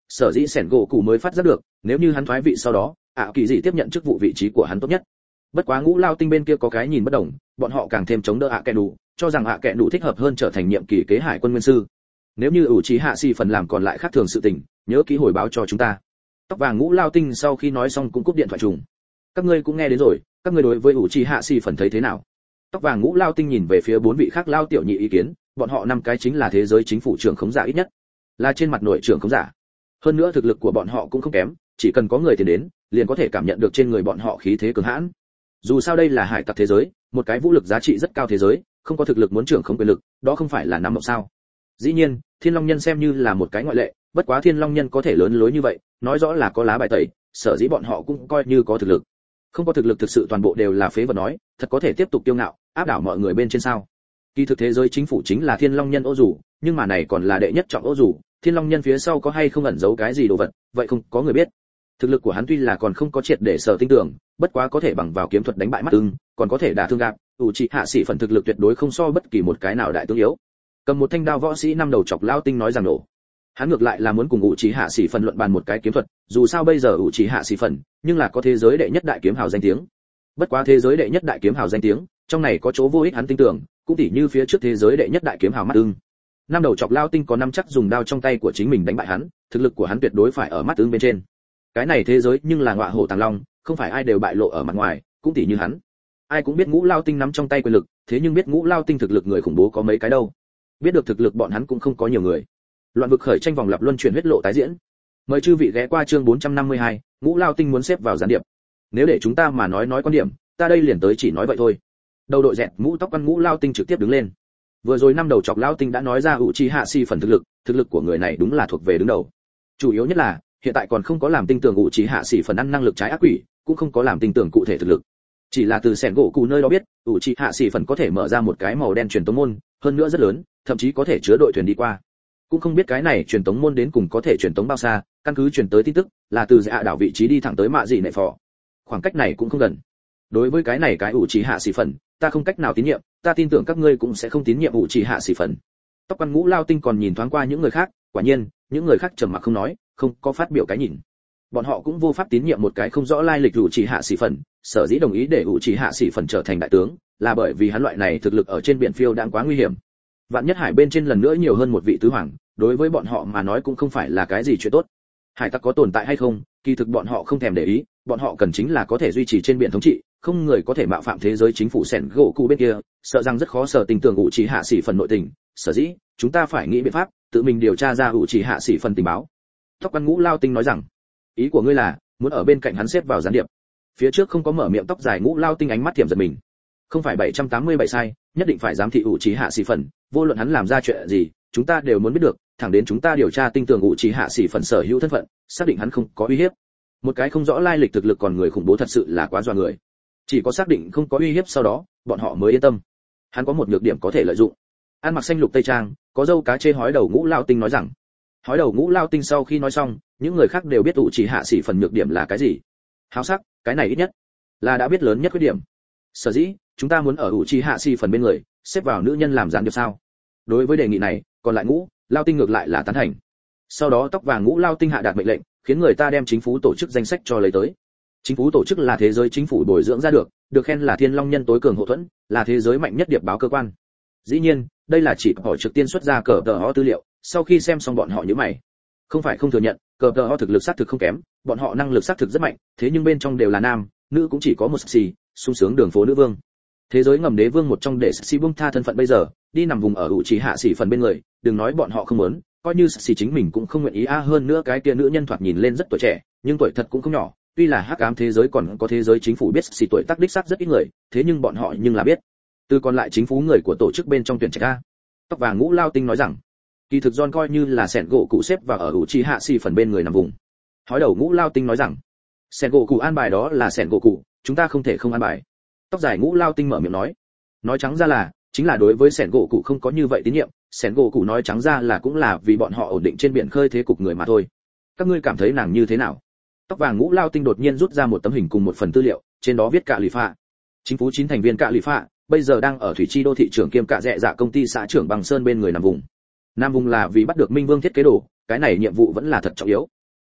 sở dĩ sẻn gỗ cụ mới phát giác được, nếu như hắn thoái vị sau đó, ạ kỳ dị tiếp nhận chức vụ vị trí của hắn tốt nhất. Bất quá Ngũ Lao Tinh bên kia có cái nhìn bất đồng, bọn họ càng thêm chống đỡ ạ kẻ đủ, cho rằng ạ kẻ đủ thích hợp hơn trở thành nhiệm kỳ kế hải quân nguyên sư. Nếu như ủ trí hạ xì phần làm còn lại khác thường sự tình, nhớ ký hồi báo cho chúng ta. Tóc vàng Ngũ Lao Tinh sau khi nói xong cũng cúp điện thoại trùng. Các ngươi cũng nghe đến rồi, các ngươi đối với ủ trí hạ xì phần thấy thế nào? Tóc vàng Ngũ Lao Tinh nhìn về phía bốn vị khác lao tiểu nhị ý kiến, bọn họ năm cái chính là thế giới chính phủ trưởng khống giả ít nhất, là trên mặt nội trưởng khống giả. Hơn nữa thực lực của bọn họ cũng không kém, chỉ cần có người tiền đến, liền có thể cảm nhận được trên người bọn họ khí thế cường hãn. Dù sao đây là hải tặc thế giới, một cái vũ lực giá trị rất cao thế giới, không có thực lực muốn trưởng không quyền lực, đó không phải là nắm mộng sao? Dĩ nhiên, Thiên Long Nhân xem như là một cái ngoại lệ, bất quá Thiên Long Nhân có thể lớn lối như vậy, nói rõ là có lá bài tẩy, sở dĩ bọn họ cũng coi như có thực lực. Không có thực lực thực sự toàn bộ đều là phế vật nói, thật có thể tiếp tục kiêu ngạo, áp đảo mọi người bên trên sao? Kỳ thực thế giới chính phủ chính là Thiên Long Nhân ô dù, nhưng mà này còn là đệ nhất trọng ô dù, Thiên Long Nhân phía sau có hay không ẩn giấu cái gì đồ vật, vậy không có người biết. Thực lực của hắn tuy là còn không có triệt để sở tin tưởng, bất quá có thể bằng vào kiếm thuật đánh bại mắt ưng, còn có thể đả thương gạp, ủ trị hạ sĩ phần thực lực tuyệt đối không so bất kỳ một cái nào đại tướng yếu. Cầm một thanh đao võ sĩ năm đầu chọc lao tinh nói rằng nổ. Hắn ngược lại là muốn cùng ủ trị hạ sĩ phần luận bàn một cái kiếm thuật, dù sao bây giờ ủ trị hạ sĩ phần, nhưng là có thế giới đệ nhất đại kiếm hào danh tiếng. Bất quá thế giới đệ nhất đại kiếm hào danh tiếng, trong này có chỗ vô ích hắn tin tưởng, cũng tỉ như phía trước thế giới đệ nhất đại kiếm hào mắt ưng. Năm đầu chọc lao tinh có năm chắc dùng đao trong tay của chính mình đánh bại hắn, thực lực của hắn tuyệt đối phải ở mắt ưng bên trên. Cái này thế giới nhưng là ngọa hổ tàng long, không phải ai đều bại lộ ở mặt ngoài, cũng tỉ như hắn. Ai cũng biết Ngũ Lao Tinh nắm trong tay quyền lực, thế nhưng biết Ngũ Lao Tinh thực lực người khủng bố có mấy cái đâu. Biết được thực lực bọn hắn cũng không có nhiều người. Loạn vực khởi tranh vòng lặp luân chuyển huyết lộ tái diễn. Mời chư vị ghé qua chương bốn trăm năm mươi hai, Ngũ Lao Tinh muốn xếp vào gián điệp. Nếu để chúng ta mà nói nói quan điểm, ta đây liền tới chỉ nói vậy thôi. Đầu đội dẹt mũ tóc quan Ngũ Lao Tinh trực tiếp đứng lên. Vừa rồi năm đầu chọc Lao Tinh đã nói ra Uchiha Si phần thực lực, thực lực của người này đúng là thuộc về đứng đầu. Chủ yếu nhất là hiện tại còn không có làm tinh tường Uchiha Si phần ăn năng lực trái ác quỷ, cũng không có làm tinh tường cụ thể thực lực. Chỉ là từ sẻn gỗ cụ nơi đó biết, Uchiha Si phần có thể mở ra một cái màu đen truyền tống môn, hơn nữa rất lớn, thậm chí có thể chứa đội thuyền đi qua. Cũng không biết cái này truyền tống môn đến cùng có thể truyền tống bao xa, căn cứ truyền tới tin tức, là từ dạ đảo vị trí đi thẳng tới mạ dị nệ phò. Khoảng cách này cũng không gần. Đối với cái này cái Uchiha Si phần, ta không cách nào tín nhiệm, ta tin tưởng các ngươi cũng sẽ không tín nhiệm Uchiha Si phần. Tóc quan Ngũ Lao Tinh còn nhìn thoáng qua những người khác, quả nhiên, những người khác trầm mặc không nói, không có phát biểu cái nhìn. Bọn họ cũng vô pháp tín nhiệm một cái không rõ lai lịch Uchiha Si phần, sở dĩ đồng ý để Uchiha Si phần trở thành đại tướng, là bởi vì hắn loại này thực lực ở trên biển phiêu đang quá nguy hiểm. Vạn nhất hải bên trên lần nữa nhiều hơn một vị tứ hoàng, đối với bọn họ mà nói cũng không phải là cái gì chuyện tốt. Hải tặc có tồn tại hay không, kỳ thực bọn họ không thèm để ý, bọn họ cần chính là có thể duy trì trên biển thống trị, không người có thể mạo phạm thế giới chính phủ sẻn gỗ cụ bên kia, sợ rằng rất khó sở tình tưởng Uchiha Si phần nội tình, sở dĩ chúng ta phải nghĩ biện pháp tự mình điều tra ra Uchiha Si phần tình báo. Tóc quan Ngũ Lao Tinh nói rằng, ý của ngươi là muốn ở bên cạnh hắn xếp vào gián điệp. Phía trước không có mở miệng tóc dài Ngũ Lao Tinh ánh mắt thiểm giật mình. Không phải bảy trăm tám mươi bảy sai, nhất định phải giám thị Uchiha Si phần, vô luận hắn làm ra chuyện gì, chúng ta đều muốn biết được, thẳng đến chúng ta điều tra tinh tường Uchiha Si phần sở hữu thân phận, xác định hắn không có uy hiếp. Một cái không rõ lai lịch thực lực còn người khủng bố thật sự là quá dọa người. Chỉ có xác định không có uy hiếp sau đó, bọn họ mới yên tâm. Hắn có một nhược điểm có thể lợi dụng. Ăn mặc xanh lục tây trang, có râu cá chê hói đầu Ngũ Lao Tinh nói rằng. Hói đầu Ngũ Lao Tinh sau khi nói xong, những người khác đều biết Uchiha Si phần nhược điểm là cái gì. Háo sắc, cái này ít nhất là đã biết lớn nhất khuyết điểm. Sở dĩ, chúng ta muốn ở Uchiha Si phần bên người, xếp vào nữ nhân làm gián điệp sao? Đối với đề nghị này, còn lại Ngũ Lao Tinh ngược lại là tán thành. Sau đó tóc vàng Ngũ Lao Tinh hạ đạt mệnh lệnh, khiến người ta đem chính phủ tổ chức danh sách cho lấy tới. Chính phủ tổ chức là thế giới chính phủ bồi dưỡng ra được, được khen là Thiên Long Nhân tối cường hậu thuẫn, là thế giới mạnh nhất điệp báo cơ quan. Dĩ nhiên, đây là chỉ họ trực tiên xuất ra cờ tờ ho tư liệu, sau khi xem xong bọn họ nhíu mày. Không phải không thừa nhận, cờ tờ ho thực lực xác thực không kém, bọn họ năng lực xác thực rất mạnh, thế nhưng bên trong đều là nam, nữ cũng chỉ có một xì, sung sướng đường phố nữ vương. Thế giới ngầm đế vương một trong để xì buông tha thân phận bây giờ, đi nằm vùng ở Uchiha Si phần bên người, đừng nói bọn họ không muốn, coi như xì chính mình cũng không nguyện ý a. Hơn nữa cái kia nữ nhân thoạt nhìn lên rất tuổi trẻ, nhưng tuổi thật cũng không nhỏ. Tuy là hắc ám thế giới còn có thế giới chính phủ biết xì tuổi tác đích xác rất ít người, thế nhưng bọn họ nhưng là biết. Từ còn lại chính phủ người của tổ chức bên trong tuyển trạch a. Tóc vàng Ngũ Lao Tinh nói rằng, kỳ thực John coi như là sẻn gỗ cụ xếp vào ở Uchiha Si phần bên người nằm vùng. Hói đầu Ngũ Lao Tinh nói rằng, sẻn gỗ cụ an bài đó là sẻn gỗ cụ, chúng ta không thể không an bài. Tóc dài Ngũ Lao Tinh mở miệng nói, nói trắng ra là chính là đối với sẻn gỗ cụ không có như vậy tín nhiệm, sẻn gỗ cụ nói trắng ra là cũng là vì bọn họ ổn định trên biển khơi thế cục người mà thôi. Các ngươi cảm thấy nàng như thế nào? Tóc vàng Ngũ Lao Tinh đột nhiên rút ra một tấm hình cùng một phần tư liệu, trên đó viết Cạ Lì Phạ. Chính phủ chín thành viên Cạ Lì Phạ, bây giờ đang ở thủy chi đô thị trưởng kiêm Cạ Dẹ Dạ công ty xã trưởng Bằng Sơn bên người nằm vùng. Nam vùng là vì bắt được Minh Vương thiết kế đồ, cái này nhiệm vụ vẫn là thật trọng yếu.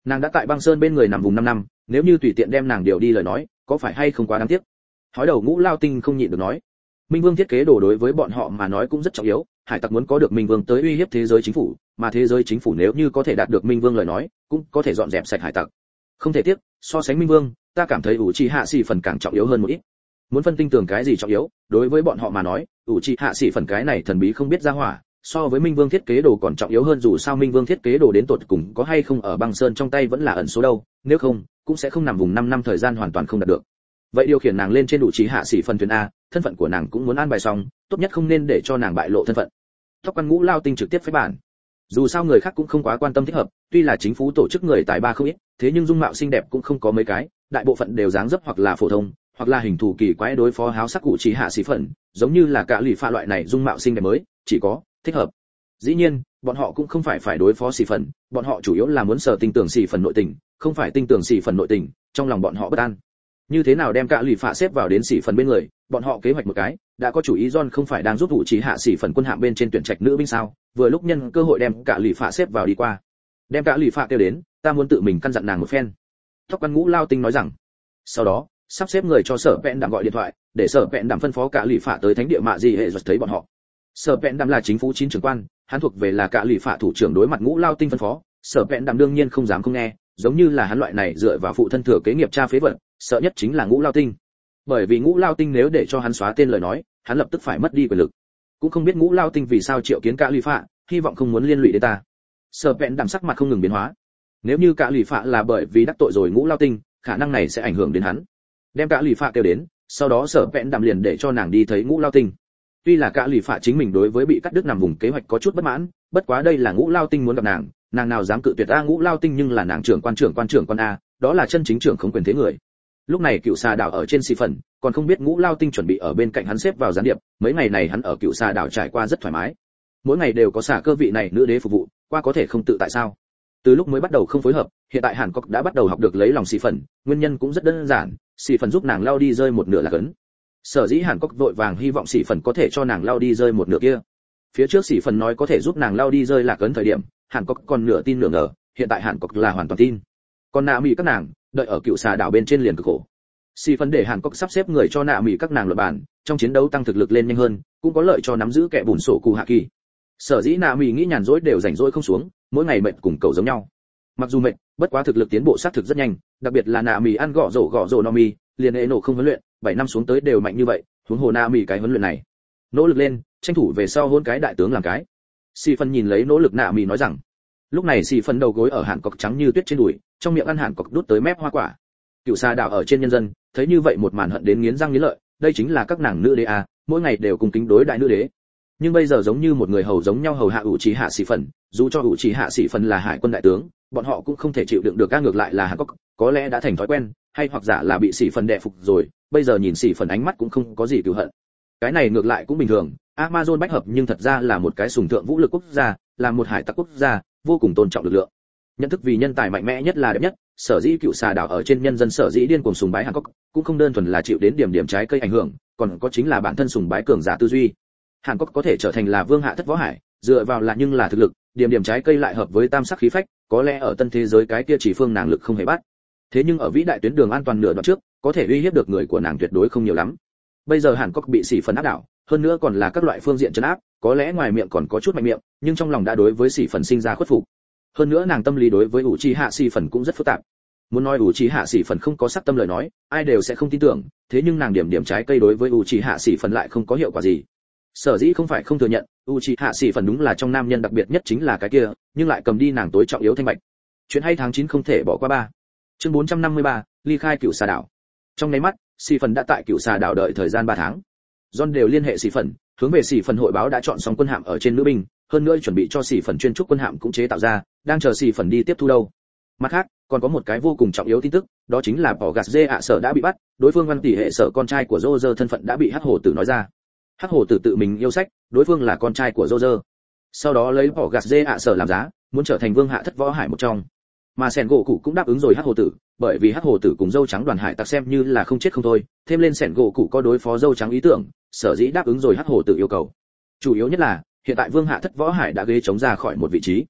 Nàng đã tại băng sơn bên người nằm vùng năm năm, nếu như tùy tiện đem nàng điều đi lời nói, có phải hay không quá đáng tiếc. Hói đầu Ngũ Lao Tinh không nhịn được nói, Minh Vương thiết kế đồ đối với bọn họ mà nói cũng rất trọng yếu, hải tặc muốn có được Minh Vương tới uy hiếp thế giới chính phủ, mà thế giới chính phủ nếu như có thể đạt được Minh Vương lời nói, cũng có thể dọn dẹp sạch hải tặc. Không thể tiếc, so sánh Minh Vương, ta cảm thấy Uchiha Sĩ phần càng trọng yếu hơn một ít. Muốn phân tinh tường cái gì trọng yếu, đối với bọn họ mà nói, Uchiha Sĩ phần cái này thần bí không biết ra hỏa, so với Minh Vương thiết kế đồ còn trọng yếu hơn, dù sao Minh Vương thiết kế đồ đến tột cùng có hay không ở băng sơn trong tay vẫn là ẩn số đâu, nếu không, cũng sẽ không nằm vùng năm năm thời gian hoàn toàn không đạt được. Vậy điều khiển nàng lên trên Uchiha Sĩ phần thuyền a, thân phận của nàng cũng muốn an bài xong, tốt nhất không nên để cho nàng bại lộ thân phận. Tóc Quan Ngũ Lao Tinh trực tiếp phế bản. Dù sao người khác cũng không quá quan tâm thích hợp, tuy là chính phủ tổ chức người tài ba không ít, thế nhưng dung mạo xinh đẹp cũng không có mấy cái, đại bộ phận đều dáng dấp hoặc là phổ thông, hoặc là hình thù kỳ quái đối phó háo sắc cụ chỉ hạ sĩ phận, giống như là cả lì pha loại này dung mạo xinh đẹp mới, chỉ có thích hợp. Dĩ nhiên, bọn họ cũng không phải phải đối phó sĩ phận, bọn họ chủ yếu là muốn sở tinh tưởng sĩ phận nội tình, không phải tinh tưởng sĩ phận nội tình, trong lòng bọn họ bất an. Như thế nào đem cả lì pha xếp vào đến sĩ phận bên người, bọn họ kế hoạch một cái, đã có chủ ý John không phải đang giúp vụ chỉ hạ sĩ phận quân hạm bên trên tuyển trạch nữ binh sao, vừa lúc nhân cơ hội đem cả lì pha xếp vào đi qua. Đem cả lì pha kêu đến, ta muốn tự mình căn dặn nàng một phen. Tóc Quan Ngũ Lao Tinh nói rằng. Sau đó, sắp xếp người cho sở vẹn đạm gọi điện thoại, để sở vẹn đạm phân phó cả lì phạ tới thánh địa mạ gì hệ rồi thấy bọn họ. Sở vẹn đạm là chính phủ chín trưởng quan, hắn thuộc về là cả lì phạ thủ trưởng, đối mặt Ngũ Lao Tinh phân phó, sở vẹn đạm đương nhiên không dám không nghe, giống như là hắn loại này dựa vào phụ thân thừa kế nghiệp cha phế vật, sợ nhất chính là Ngũ Lao Tinh. Bởi vì Ngũ Lao Tinh nếu để cho hắn xóa tên lời nói, hắn lập tức phải mất đi quyền lực. Cũng không biết Ngũ Lao Tinh vì sao triệu kiến cả lì phạ, hy vọng không muốn liên lụy đến ta. Sở vẹn đạm sắc mặt không ngừng biến hóa. Nếu như cả lì phạ là bởi vì đắc tội rồi Ngũ Lao Tinh, khả năng này sẽ ảnh hưởng đến hắn. Đem cả lì phạ kêu đến, sau đó sở vẹn đạm liền để cho nàng đi thấy Ngũ Lao Tinh. Tuy là cả lì phạ chính mình đối với bị cắt đứt nằm vùng kế hoạch có chút bất mãn, bất quá đây là Ngũ Lao Tinh muốn gặp nàng, nàng nào dám cự tuyệt a. Ngũ Lao Tinh nhưng là nàng trưởng quan trưởng quan trưởng quan a, đó là chân chính trưởng không quyền thế người. Lúc này Cựu Xà đảo ở trên xì phần, còn không biết Ngũ Lao Tinh chuẩn bị ở bên cạnh hắn xếp vào gián điệp, mấy ngày này hắn ở Cựu Xà đảo trải qua rất thoải mái. Mỗi ngày đều có xà cơ vị này nữ đế phục vụ, qua có thể không tự tại sao? Từ lúc mới bắt đầu không phối hợp, hiện tại Hàn Quốc đã bắt đầu học được lấy lòng xì phần, nguyên nhân cũng rất đơn giản, xì phần giúp nàng lao đi rơi một nửa là cấn. Sở dĩ Hàn Quốc vội vàng hy vọng xì phần có thể cho nàng lao đi rơi một nửa kia. Phía trước xì phần nói có thể giúp nàng lao đi rơi là cấn thời điểm, Hàn Quốc còn nửa tin nửa ngờ, hiện tại Hàn Quốc là hoàn toàn tin. Còn nạ mỹ các nàng, đợi ở Cựu Xà đảo bên trên liền cực khổ. Xì phần để Hàn Quốc sắp xếp người cho nạ mỹ các nàng luận bàn, trong chiến đấu tăng thực lực lên nhanh hơn, cũng có lợi cho nắm giữ kẻ bùn sổ cụ hạ kỳ. Sở dĩ nạ mỹ nghĩ nhàn rỗi đều rảnh rỗi không xuống, mỗi ngày mệt cùng cầu giống nhau. Mặc dù mệt, bất quá thực lực tiến bộ sát thực rất nhanh, đặc biệt là nạ mỹ ăn gõ rổ gõ rổ no mi, liền ê nổ không huấn luyện, bảy năm xuống tới đều mạnh như vậy, huống hồ nạ mỹ cái huấn luyện này. Nỗ lực lên, tranh thủ về sau hôn cái đại tướng làm cái. Xì phần nhìn lấy nỗ lực nạ mỹ nói rằng. Lúc này xì phần đầu gối ở Hàn Cọc trắng như tuyết trên đùi, trong miệng ăn Hàn Cọc đút tới mép hoa quả. Cựu Xà đảo ở trên nhân dân, thấy như vậy một màn hận đến nghiến răng nghiến lợi, đây chính là các nàng nữ đế a, mỗi ngày đều cùng kính đối đại nữ đế. Nhưng bây giờ giống như một người hầu giống nhau hầu hạ ủ trì hạ sĩ phần, dù cho ủ trì hạ sĩ phần là hải quân đại tướng, bọn họ cũng không thể chịu đựng được, ca ngược lại là Hàn Quốc, có lẽ đã thành thói quen, hay hoặc giả là bị sĩ phần đè phục rồi, bây giờ nhìn sĩ phần ánh mắt cũng không có gì cừu hận. Cái này ngược lại cũng bình thường, Amazon bách hợp nhưng thật ra là một cái sùng thượng vũ lực quốc gia, là một hải tặc quốc gia, vô cùng tôn trọng lực lượng. Nhận thức vì nhân tài mạnh mẽ nhất là đẹp nhất, sở dĩ Cựu Xà đảo ở trên nhân dân sở dĩ điên cuồng sùng bái Hàn Quốc, cũng không đơn thuần là chịu đến điểm điểm trái cây ảnh hưởng, còn có chính là bản thân sùng bái cường giả tư duy. Hàn Quốc có thể trở thành là vương hạ thất võ hải, dựa vào là nhưng là thực lực, điểm điểm trái cây lại hợp với tam sắc khí phách, có lẽ ở tân thế giới cái kia chỉ phương nàng lực không hề bắt. Thế nhưng ở vĩ đại tuyến đường an toàn nửa đoạn trước, có thể uy hiếp được người của nàng tuyệt đối không nhiều lắm. Bây giờ Hàn Quốc bị xỉ phần áp đảo, hơn nữa còn là các loại phương diện trấn áp, có lẽ ngoài miệng còn có chút mạnh miệng, nhưng trong lòng đã đối với xỉ phần sinh ra khuất phục. Hơn nữa nàng tâm lý đối với ủ trì hạ xỉ phần cũng rất phức tạp. Muốn nói ủ trì hạ xỉ phần không có sắc tâm lời nói, ai đều sẽ không tin tưởng, thế nhưng nàng điểm điểm trái cây đối với ủ trì hạ xỉ phần lại không có hiệu quả gì. Sở dĩ không phải không thừa nhận, Uchiha Sĩ phần đúng là trong nam nhân đặc biệt nhất chính là cái kia, nhưng lại cầm đi nàng tối trọng yếu thanh bạch. Chuyện hay tháng chín không thể bỏ qua ba. Chương bốn trăm năm mươi ba, ly khai Cựu Xà đảo. Trong nháy mắt, Sĩ phần đã tại Cựu Xà đảo đợi thời gian ba tháng. John đều liên hệ Sĩ phần, hướng về Sĩ phần hội báo đã chọn xong quân hạm ở trên nữ binh, hơn nữa chuẩn bị cho Sĩ phần chuyên trúc quân hạm cũng chế tạo ra, đang chờ Sĩ phần đi tiếp thu đâu. Mặt khác, còn có một cái vô cùng trọng yếu tin tức, đó chính là Bỏ Gạt Dê ạ sở đã bị bắt, đối phương Văn tỷ hệ sở con trai của Roger thân phận đã bị Hắc Hổ Tử nói ra. Hắc Hổ Tử tự mình yêu sách, đối phương là con trai của Roger. Sau đó lấy Bỏ Gạt Dê ạ sở làm giá, muốn trở thành vương hạ thất võ hải một trong. Mà Sẻn gỗ cụ cũng đáp ứng rồi Hắc Hổ Tử, bởi vì Hắc Hổ Tử cùng dâu trắng đoàn hải tặc xem như là không chết không thôi, thêm lên Sẻn gỗ cụ có đối phó dâu trắng ý tưởng, sở dĩ đáp ứng rồi Hắc Hổ Tử yêu cầu. Chủ yếu nhất là, hiện tại vương hạ thất võ hải đã ghế chống ra khỏi một vị trí.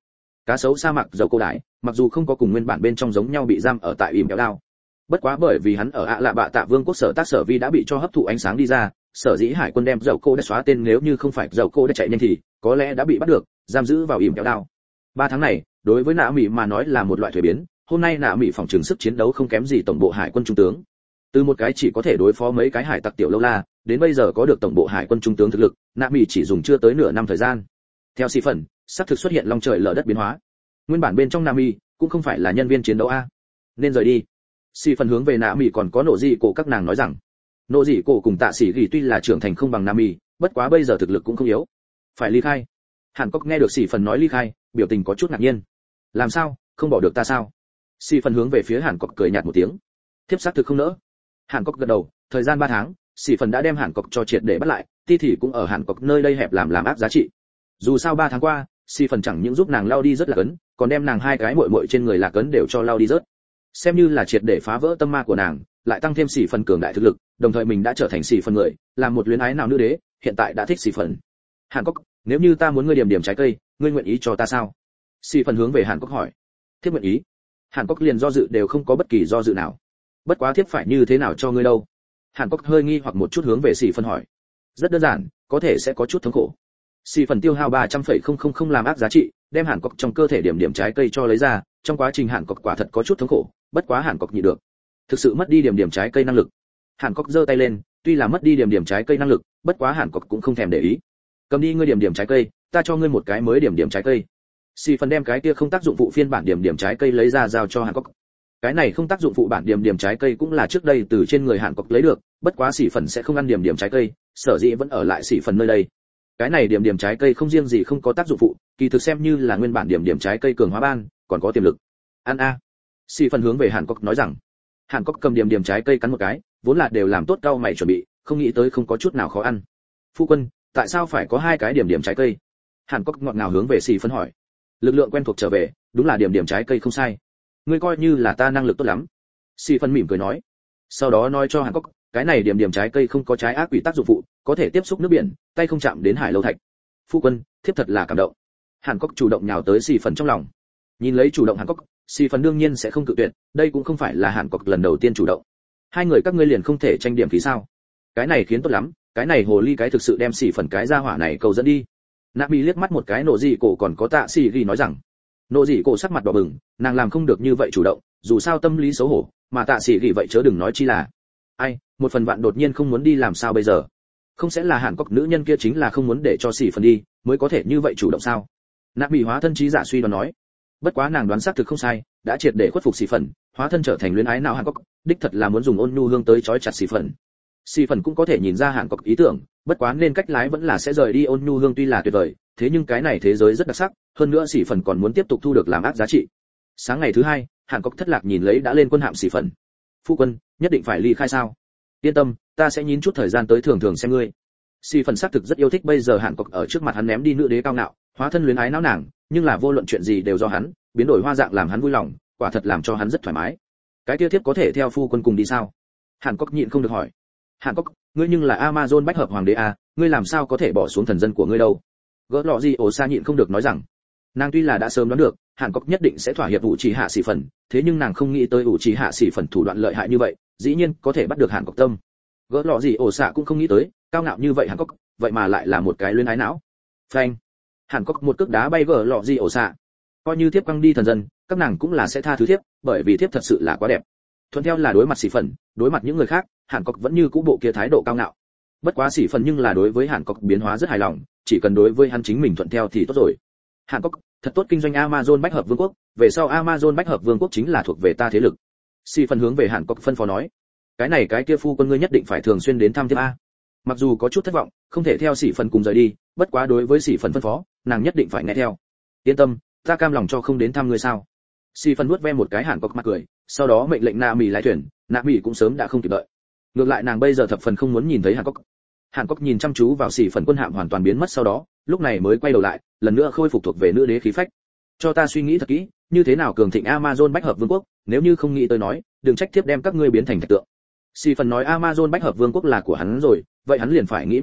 Cá sấu sa mạc dầu cô đái, mặc dù không có cùng nguyên bản bên trong giống nhau bị giam ở tại ỉm kéo đao, bất quá bởi vì hắn ở ạ lạ bạ tạ vương quốc sở tác sở vi đã bị cho hấp thụ ánh sáng đi ra, sở dĩ hải quân đem dầu cô đã xóa tên, nếu như không phải dầu cô đã chạy nhanh thì có lẽ đã bị bắt được, giam giữ vào ỉm kéo đao. Ba tháng này đối với nạ mỹ mà nói là một loại thuế biến, hôm nay nạ mỹ phòng trường sức chiến đấu không kém gì tổng bộ hải quân trung tướng. Từ một cái chỉ có thể đối phó mấy cái hải tặc tiểu lâu la, đến bây giờ có được tổng bộ hải quân trung tướng thực lực, nạ mỹ chỉ dùng chưa tới nửa năm thời gian. Theo xì phần, sắp thực xuất hiện long trời lở đất biến hóa. Nguyên bản bên trong nạ mỹ cũng không phải là nhân viên chiến đấu a, nên rời đi. Xì phần hướng về nạ mỹ còn có nộ dị cổ các nàng nói rằng, nộ dị cổ cùng tạ sĩ gỉ tuy là trưởng thành không bằng nạ mỹ, bất quá bây giờ thực lực cũng không yếu, phải ly khai. Hàn Cốc nghe được xì phần nói ly khai, biểu tình có chút ngạc nhiên. Làm sao, không bỏ được ta sao? Xì phần hướng về phía Hàn Cốc cười nhạt một tiếng. Thiếp xác thực không nỡ. Hàn Cốc gật đầu, thời gian ba tháng, xì phần đã đem Hàn Cốc cho triệt để bắt lại, ti thì cũng ở Hàn Cốc nơi đây hẹp làm làm ác giá trị. Dù sao ba tháng qua, xì phần chẳng những giúp nàng lao đi rất là cấn, còn đem nàng hai cái muội muội trên người là cấn đều cho lao đi rớt. Xem như là triệt để phá vỡ tâm ma của nàng, lại tăng thêm xì phần cường đại thực lực, đồng thời mình đã trở thành xì phần người, làm một luyến ái nào nữ đế, hiện tại đã thích xì phần. Hàn Cốc, nếu như ta muốn ngươi điểm điểm trái cây, ngươi nguyện ý cho ta sao? Xì phần hướng về Hàn Cốc hỏi. Thiếp nguyện ý. Hàn Cốc liền do dự đều không có bất kỳ do dự nào. Bất quá thiếp phải như thế nào cho ngươi đâu? Hàn Cốc hơi nghi hoặc một chút hướng về xì phần hỏi. Rất đơn giản, có thể sẽ có chút thống khổ. Xì phần tiêu hao ba trăm phẩy không không không làm ác giá trị, đem Hàn Cốc trong cơ thể điểm điểm trái cây cho lấy ra, trong quá trình Hàn Cốc quả thật có chút thống khổ, bất quá Hàn Cốc nhịn được. Thực sự mất đi điểm điểm trái cây năng lực. Hàn Cốc giơ tay lên, tuy là mất đi điểm điểm trái cây năng lực, bất quá Hàn Cốc cũng không thèm để ý. Cầm đi ngươi điểm điểm trái cây, ta cho ngươi một cái mới điểm điểm trái cây. Xì phần đem cái kia không tác dụng phụ phiên bản điểm điểm trái cây lấy ra giao cho Hàn Cốc. Cái này không tác dụng phụ bản điểm điểm trái cây cũng là trước đây từ trên người Hàn Cốc lấy được, bất quá xì phần sẽ không ăn điểm điểm trái cây, sở dĩ vẫn ở lại xì phần nơi đây. Cái này điểm điểm trái cây không riêng gì không có tác dụng phụ, kỳ thực xem như là nguyên bản điểm điểm trái cây cường hóa ban, còn có tiềm lực. Ăn a. Xì phần hướng về Hàn Cốc nói rằng. Hàn Cốc cầm điểm điểm trái cây cắn một cái, vốn là đều làm tốt cao mày chuẩn bị, không nghĩ tới không có chút nào khó ăn. Phu quân, tại sao phải có hai cái điểm điểm trái cây? Hàn Cốc ngọt ngào hướng về xì phần hỏi. Lực lượng quen thuộc trở về, đúng là điểm điểm trái cây không sai. Ngươi coi như là ta năng lực tốt lắm. Xì phần mỉm cười nói. Sau đó nói cho Hàn Cốc, cái này điểm điểm trái cây không có trái ác quỷ tác dụng phụ, có thể tiếp xúc nước biển, tay không chạm đến hải lâu thạch. Phu quân, thiếp thật là cảm động. Hàn Cốc chủ động nhào tới xì phần trong lòng. Nhìn lấy chủ động Hàn Cốc, xì phần đương nhiên sẽ không cự tuyệt, đây cũng không phải là Hàn Cốc lần đầu tiên chủ động. Hai người các ngươi liền không thể tranh điểm phí sao? Cái này khiến tốt lắm, cái này hồ ly cái thực sự đem xì phần cái ra hỏa này cầu dẫn đi. Nạp Mỹ liếc mắt một cái nộ dị cổ còn có tạ xì ghi nói rằng, nộ dị cổ sắc mặt đỏ bừng, nàng làm không được như vậy chủ động, dù sao tâm lý xấu hổ, mà tạ xì ghi vậy chớ đừng nói chi là. Ai, một phần vạn đột nhiên không muốn đi làm sao bây giờ? Không sẽ là Hàn Cốc nữ nhân kia chính là không muốn để cho xì phần đi, mới có thể như vậy chủ động sao? Nạp Mỹ hóa thân trí giả suy đoán nói. Bất quá nàng đoán xác thực không sai, đã triệt để khuất phục xì phần, hóa thân trở thành luyến ái nào Hàn Cốc, đích thật là muốn dùng ôn nhu hương tới chói chặt xì phần. Xì phần cũng có thể nhìn ra Hàn Cốc ý tưởng, bất quá nên cách lái vẫn là sẽ rời đi ôn nhu hương tuy là tuyệt vời, thế nhưng cái này thế giới rất đặc sắc, hơn nữa xì phần còn muốn tiếp tục thu được làm ác giá trị. Sáng ngày thứ hai, Hàn Cốc thất lạc nhìn lấy đã lên quân hạm xì phần. Phu quân, nhất định phải ly khai sao? Yên tâm, ta sẽ nhín chút thời gian tới thường thường xem ngươi. Xì phần xác thực rất yêu thích bây giờ Hàn Cốc ở trước mặt hắn ném đi nữ đế cao ngạo, hóa thân luyến ái não nàng, nhưng là vô luận chuyện gì đều do hắn, biến đổi hoa dạng làm hắn vui lòng, quả thật làm cho hắn rất thoải mái. Cái kia thiếp có thể theo phu quân cùng đi sao? Hàn Cốc nhịn không được hỏi. Hàn Cốc, ngươi nhưng là Amazon bách hợp hoàng đế à, ngươi làm sao có thể bỏ xuống thần dân của ngươi đâu? Gỡ lọ gì ổ xa nhịn không được nói rằng, nàng tuy là đã sớm đoán được, Hàn Cốc nhất định sẽ thỏa hiệp ủ trì hạ sĩ phần, thế nhưng nàng không nghĩ tới ủ trì hạ sĩ phần thủ đoạn lợi hại như vậy, dĩ nhiên có thể bắt được Hàn Cốc tâm. Gỡ lọ gì ổ xạ cũng không nghĩ tới, cao ngạo như vậy Hàn Cốc, vậy mà lại là một cái luyến ái não. Phanh! Hàn Cốc một cước đá bay gỡ lọ gì ổ xạ. Coi như thiếp quăng đi thần dân, các nàng cũng là sẽ tha thứ thiếp, bởi vì thiếp thật sự là quá đẹp. Thuận theo là đối mặt sĩ phần, đối mặt những người khác, Hàn Cốc vẫn như cũ bộ kia thái độ cao ngạo. Bất quá sĩ phần nhưng là đối với Hàn Cốc biến hóa rất hài lòng, chỉ cần đối với hắn chính mình thuận theo thì tốt rồi. Hàn Cốc, thật tốt kinh doanh Amazon bách hợp vương quốc, về sau Amazon bách hợp vương quốc chính là thuộc về ta thế lực. Sĩ phần hướng về Hàn Cốc phân phó nói, cái này cái kia phu quân ngươi nhất định phải thường xuyên đến thăm thiếp a. Mặc dù có chút thất vọng, không thể theo sĩ phần cùng rời đi, bất quá đối với sĩ phần phân phó, nàng nhất định phải nghe theo. Yên tâm, ta cam lòng cho không đến thăm ngươi sao? Sĩ phần nuốt ve một cái Hàn Cốc mặt cười, sau đó mệnh lệnh Na Mỹ lái thuyền, Na Mỹ cũng sớm đã không kịp đợi. Ngược lại nàng bây giờ thập phần không muốn nhìn thấy Hàn Cốc. Hàn Cốc nhìn chăm chú vào sĩ phần quân hạm hoàn toàn biến mất sau đó, lúc này mới quay đầu lại, lần nữa khôi phục thuộc về nữ đế khí phách. Cho ta suy nghĩ thật kỹ, như thế nào cường thịnh Amazon bách hợp vương quốc, nếu như không nghĩ tới nói, đừng trách thiếp đem các ngươi biến thành thạch tượng. Sĩ phần nói Amazon bách hợp vương quốc là của hắn rồi, vậy hắn liền phải nghĩ biện pháp,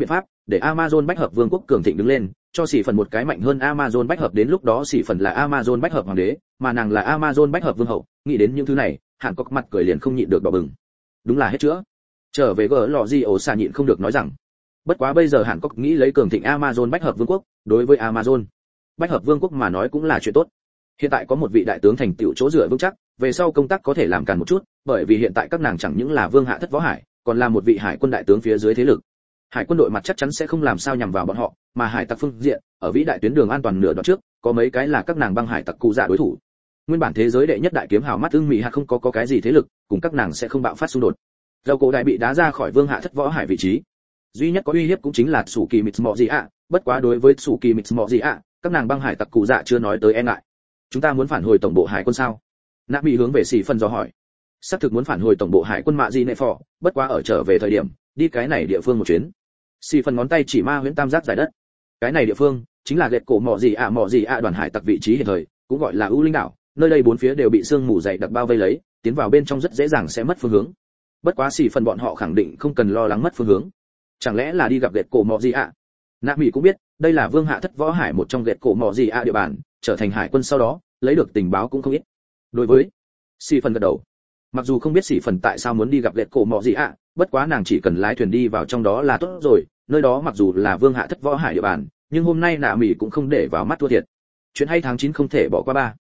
để Amazon bách hợp vương quốc cường thịnh đứng lên, cho xỉ phần một cái mạnh hơn Amazon bách hợp, đến lúc đó xỉ phần là Amazon bách hợp hoàng đế, mà nàng là Amazon bách hợp vương hậu. Nghĩ đến những thứ này, Hàn Cốc mặt cười liền không nhịn được đỏ bừng. Đúng là hết chữa. Trở về gỡ lọ gì ổ xà nhịn không được nói rằng, bất quá bây giờ Hàn Cốc nghĩ lấy cường thịnh Amazon bách hợp vương quốc, đối với Amazon bách hợp vương quốc mà nói cũng là chuyện tốt. Hiện tại có một vị đại tướng thành tựu chỗ dựa vững chắc, về sau công tác có thể làm càn một chút, bởi vì hiện tại các nàng chẳng những là vương hạ thất võ hải, còn là một vị hải quân đại tướng phía dưới thế lực. Hải quân đội mặt chắc chắn sẽ không làm sao nhằm vào bọn họ, mà hải tặc phương diện, ở vĩ đại tuyến đường an toàn nửa đoạn trước, có mấy cái là các nàng băng hải tặc cụ dạ đối thủ. Nguyên bản thế giới đệ nhất đại kiếm hào mắt ưng mỹ hạ không có có cái gì thế lực, cùng các nàng sẽ không bạo phát xung đột. Dầu cổ đại bị đá ra khỏi vương hạ thất võ hải vị trí, duy nhất có uy hiếp cũng chính là Sủ Kỳ Mịt Mọ gì ạ, bất quá đối với Sủ Kỳ Mịt Mọ gì ạ, các nàng băng hải tặc cụ dạ chưa nói tới e ngại. Chúng ta muốn phản hồi tổng bộ hải quân sao? Nạ Mỹ hướng về Sĩ Phân do hỏi. Xác thực muốn phản hồi tổng bộ hải quân mạ gì nệ phò, bất quá ở trở về thời điểm, đi cái này địa phương một chuyến. Sĩ Phân ngón tay chỉ ma huyễn tam giác giải đất. Cái này địa phương chính là gệt cổ mọ gì ạ mọ gì ạ đoàn hải tặc vị trí hiện thời, cũng gọi là ưu linh đảo, nơi đây bốn phía đều bị sương mù dày đặc bao vây lấy, tiến vào bên trong rất dễ dàng sẽ mất phương hướng. Bất quá Sĩ Phân bọn họ khẳng định không cần lo lắng mất phương hướng. Chẳng lẽ là đi gặp gệt cổ mọ gì ạ? Nạ Mỹ cũng biết, đây là vương hạ thất võ hải một trong gệt cổ mọ gì ạ địa bàn, trở thành hải quân sau đó, lấy được tình báo cũng không ít. Đối với Sĩ Phân gật đầu. Mặc dù không biết Sĩ Phân tại sao muốn đi gặp gệt cổ mọ gì ạ, bất quá nàng chỉ cần lái thuyền đi vào trong đó là tốt rồi, nơi đó mặc dù là vương hạ thất võ hải địa bàn, nhưng hôm nay Nạ Mỹ cũng không để vào mắt thua thiệt. Chuyện hay tháng chín không thể bỏ qua ba.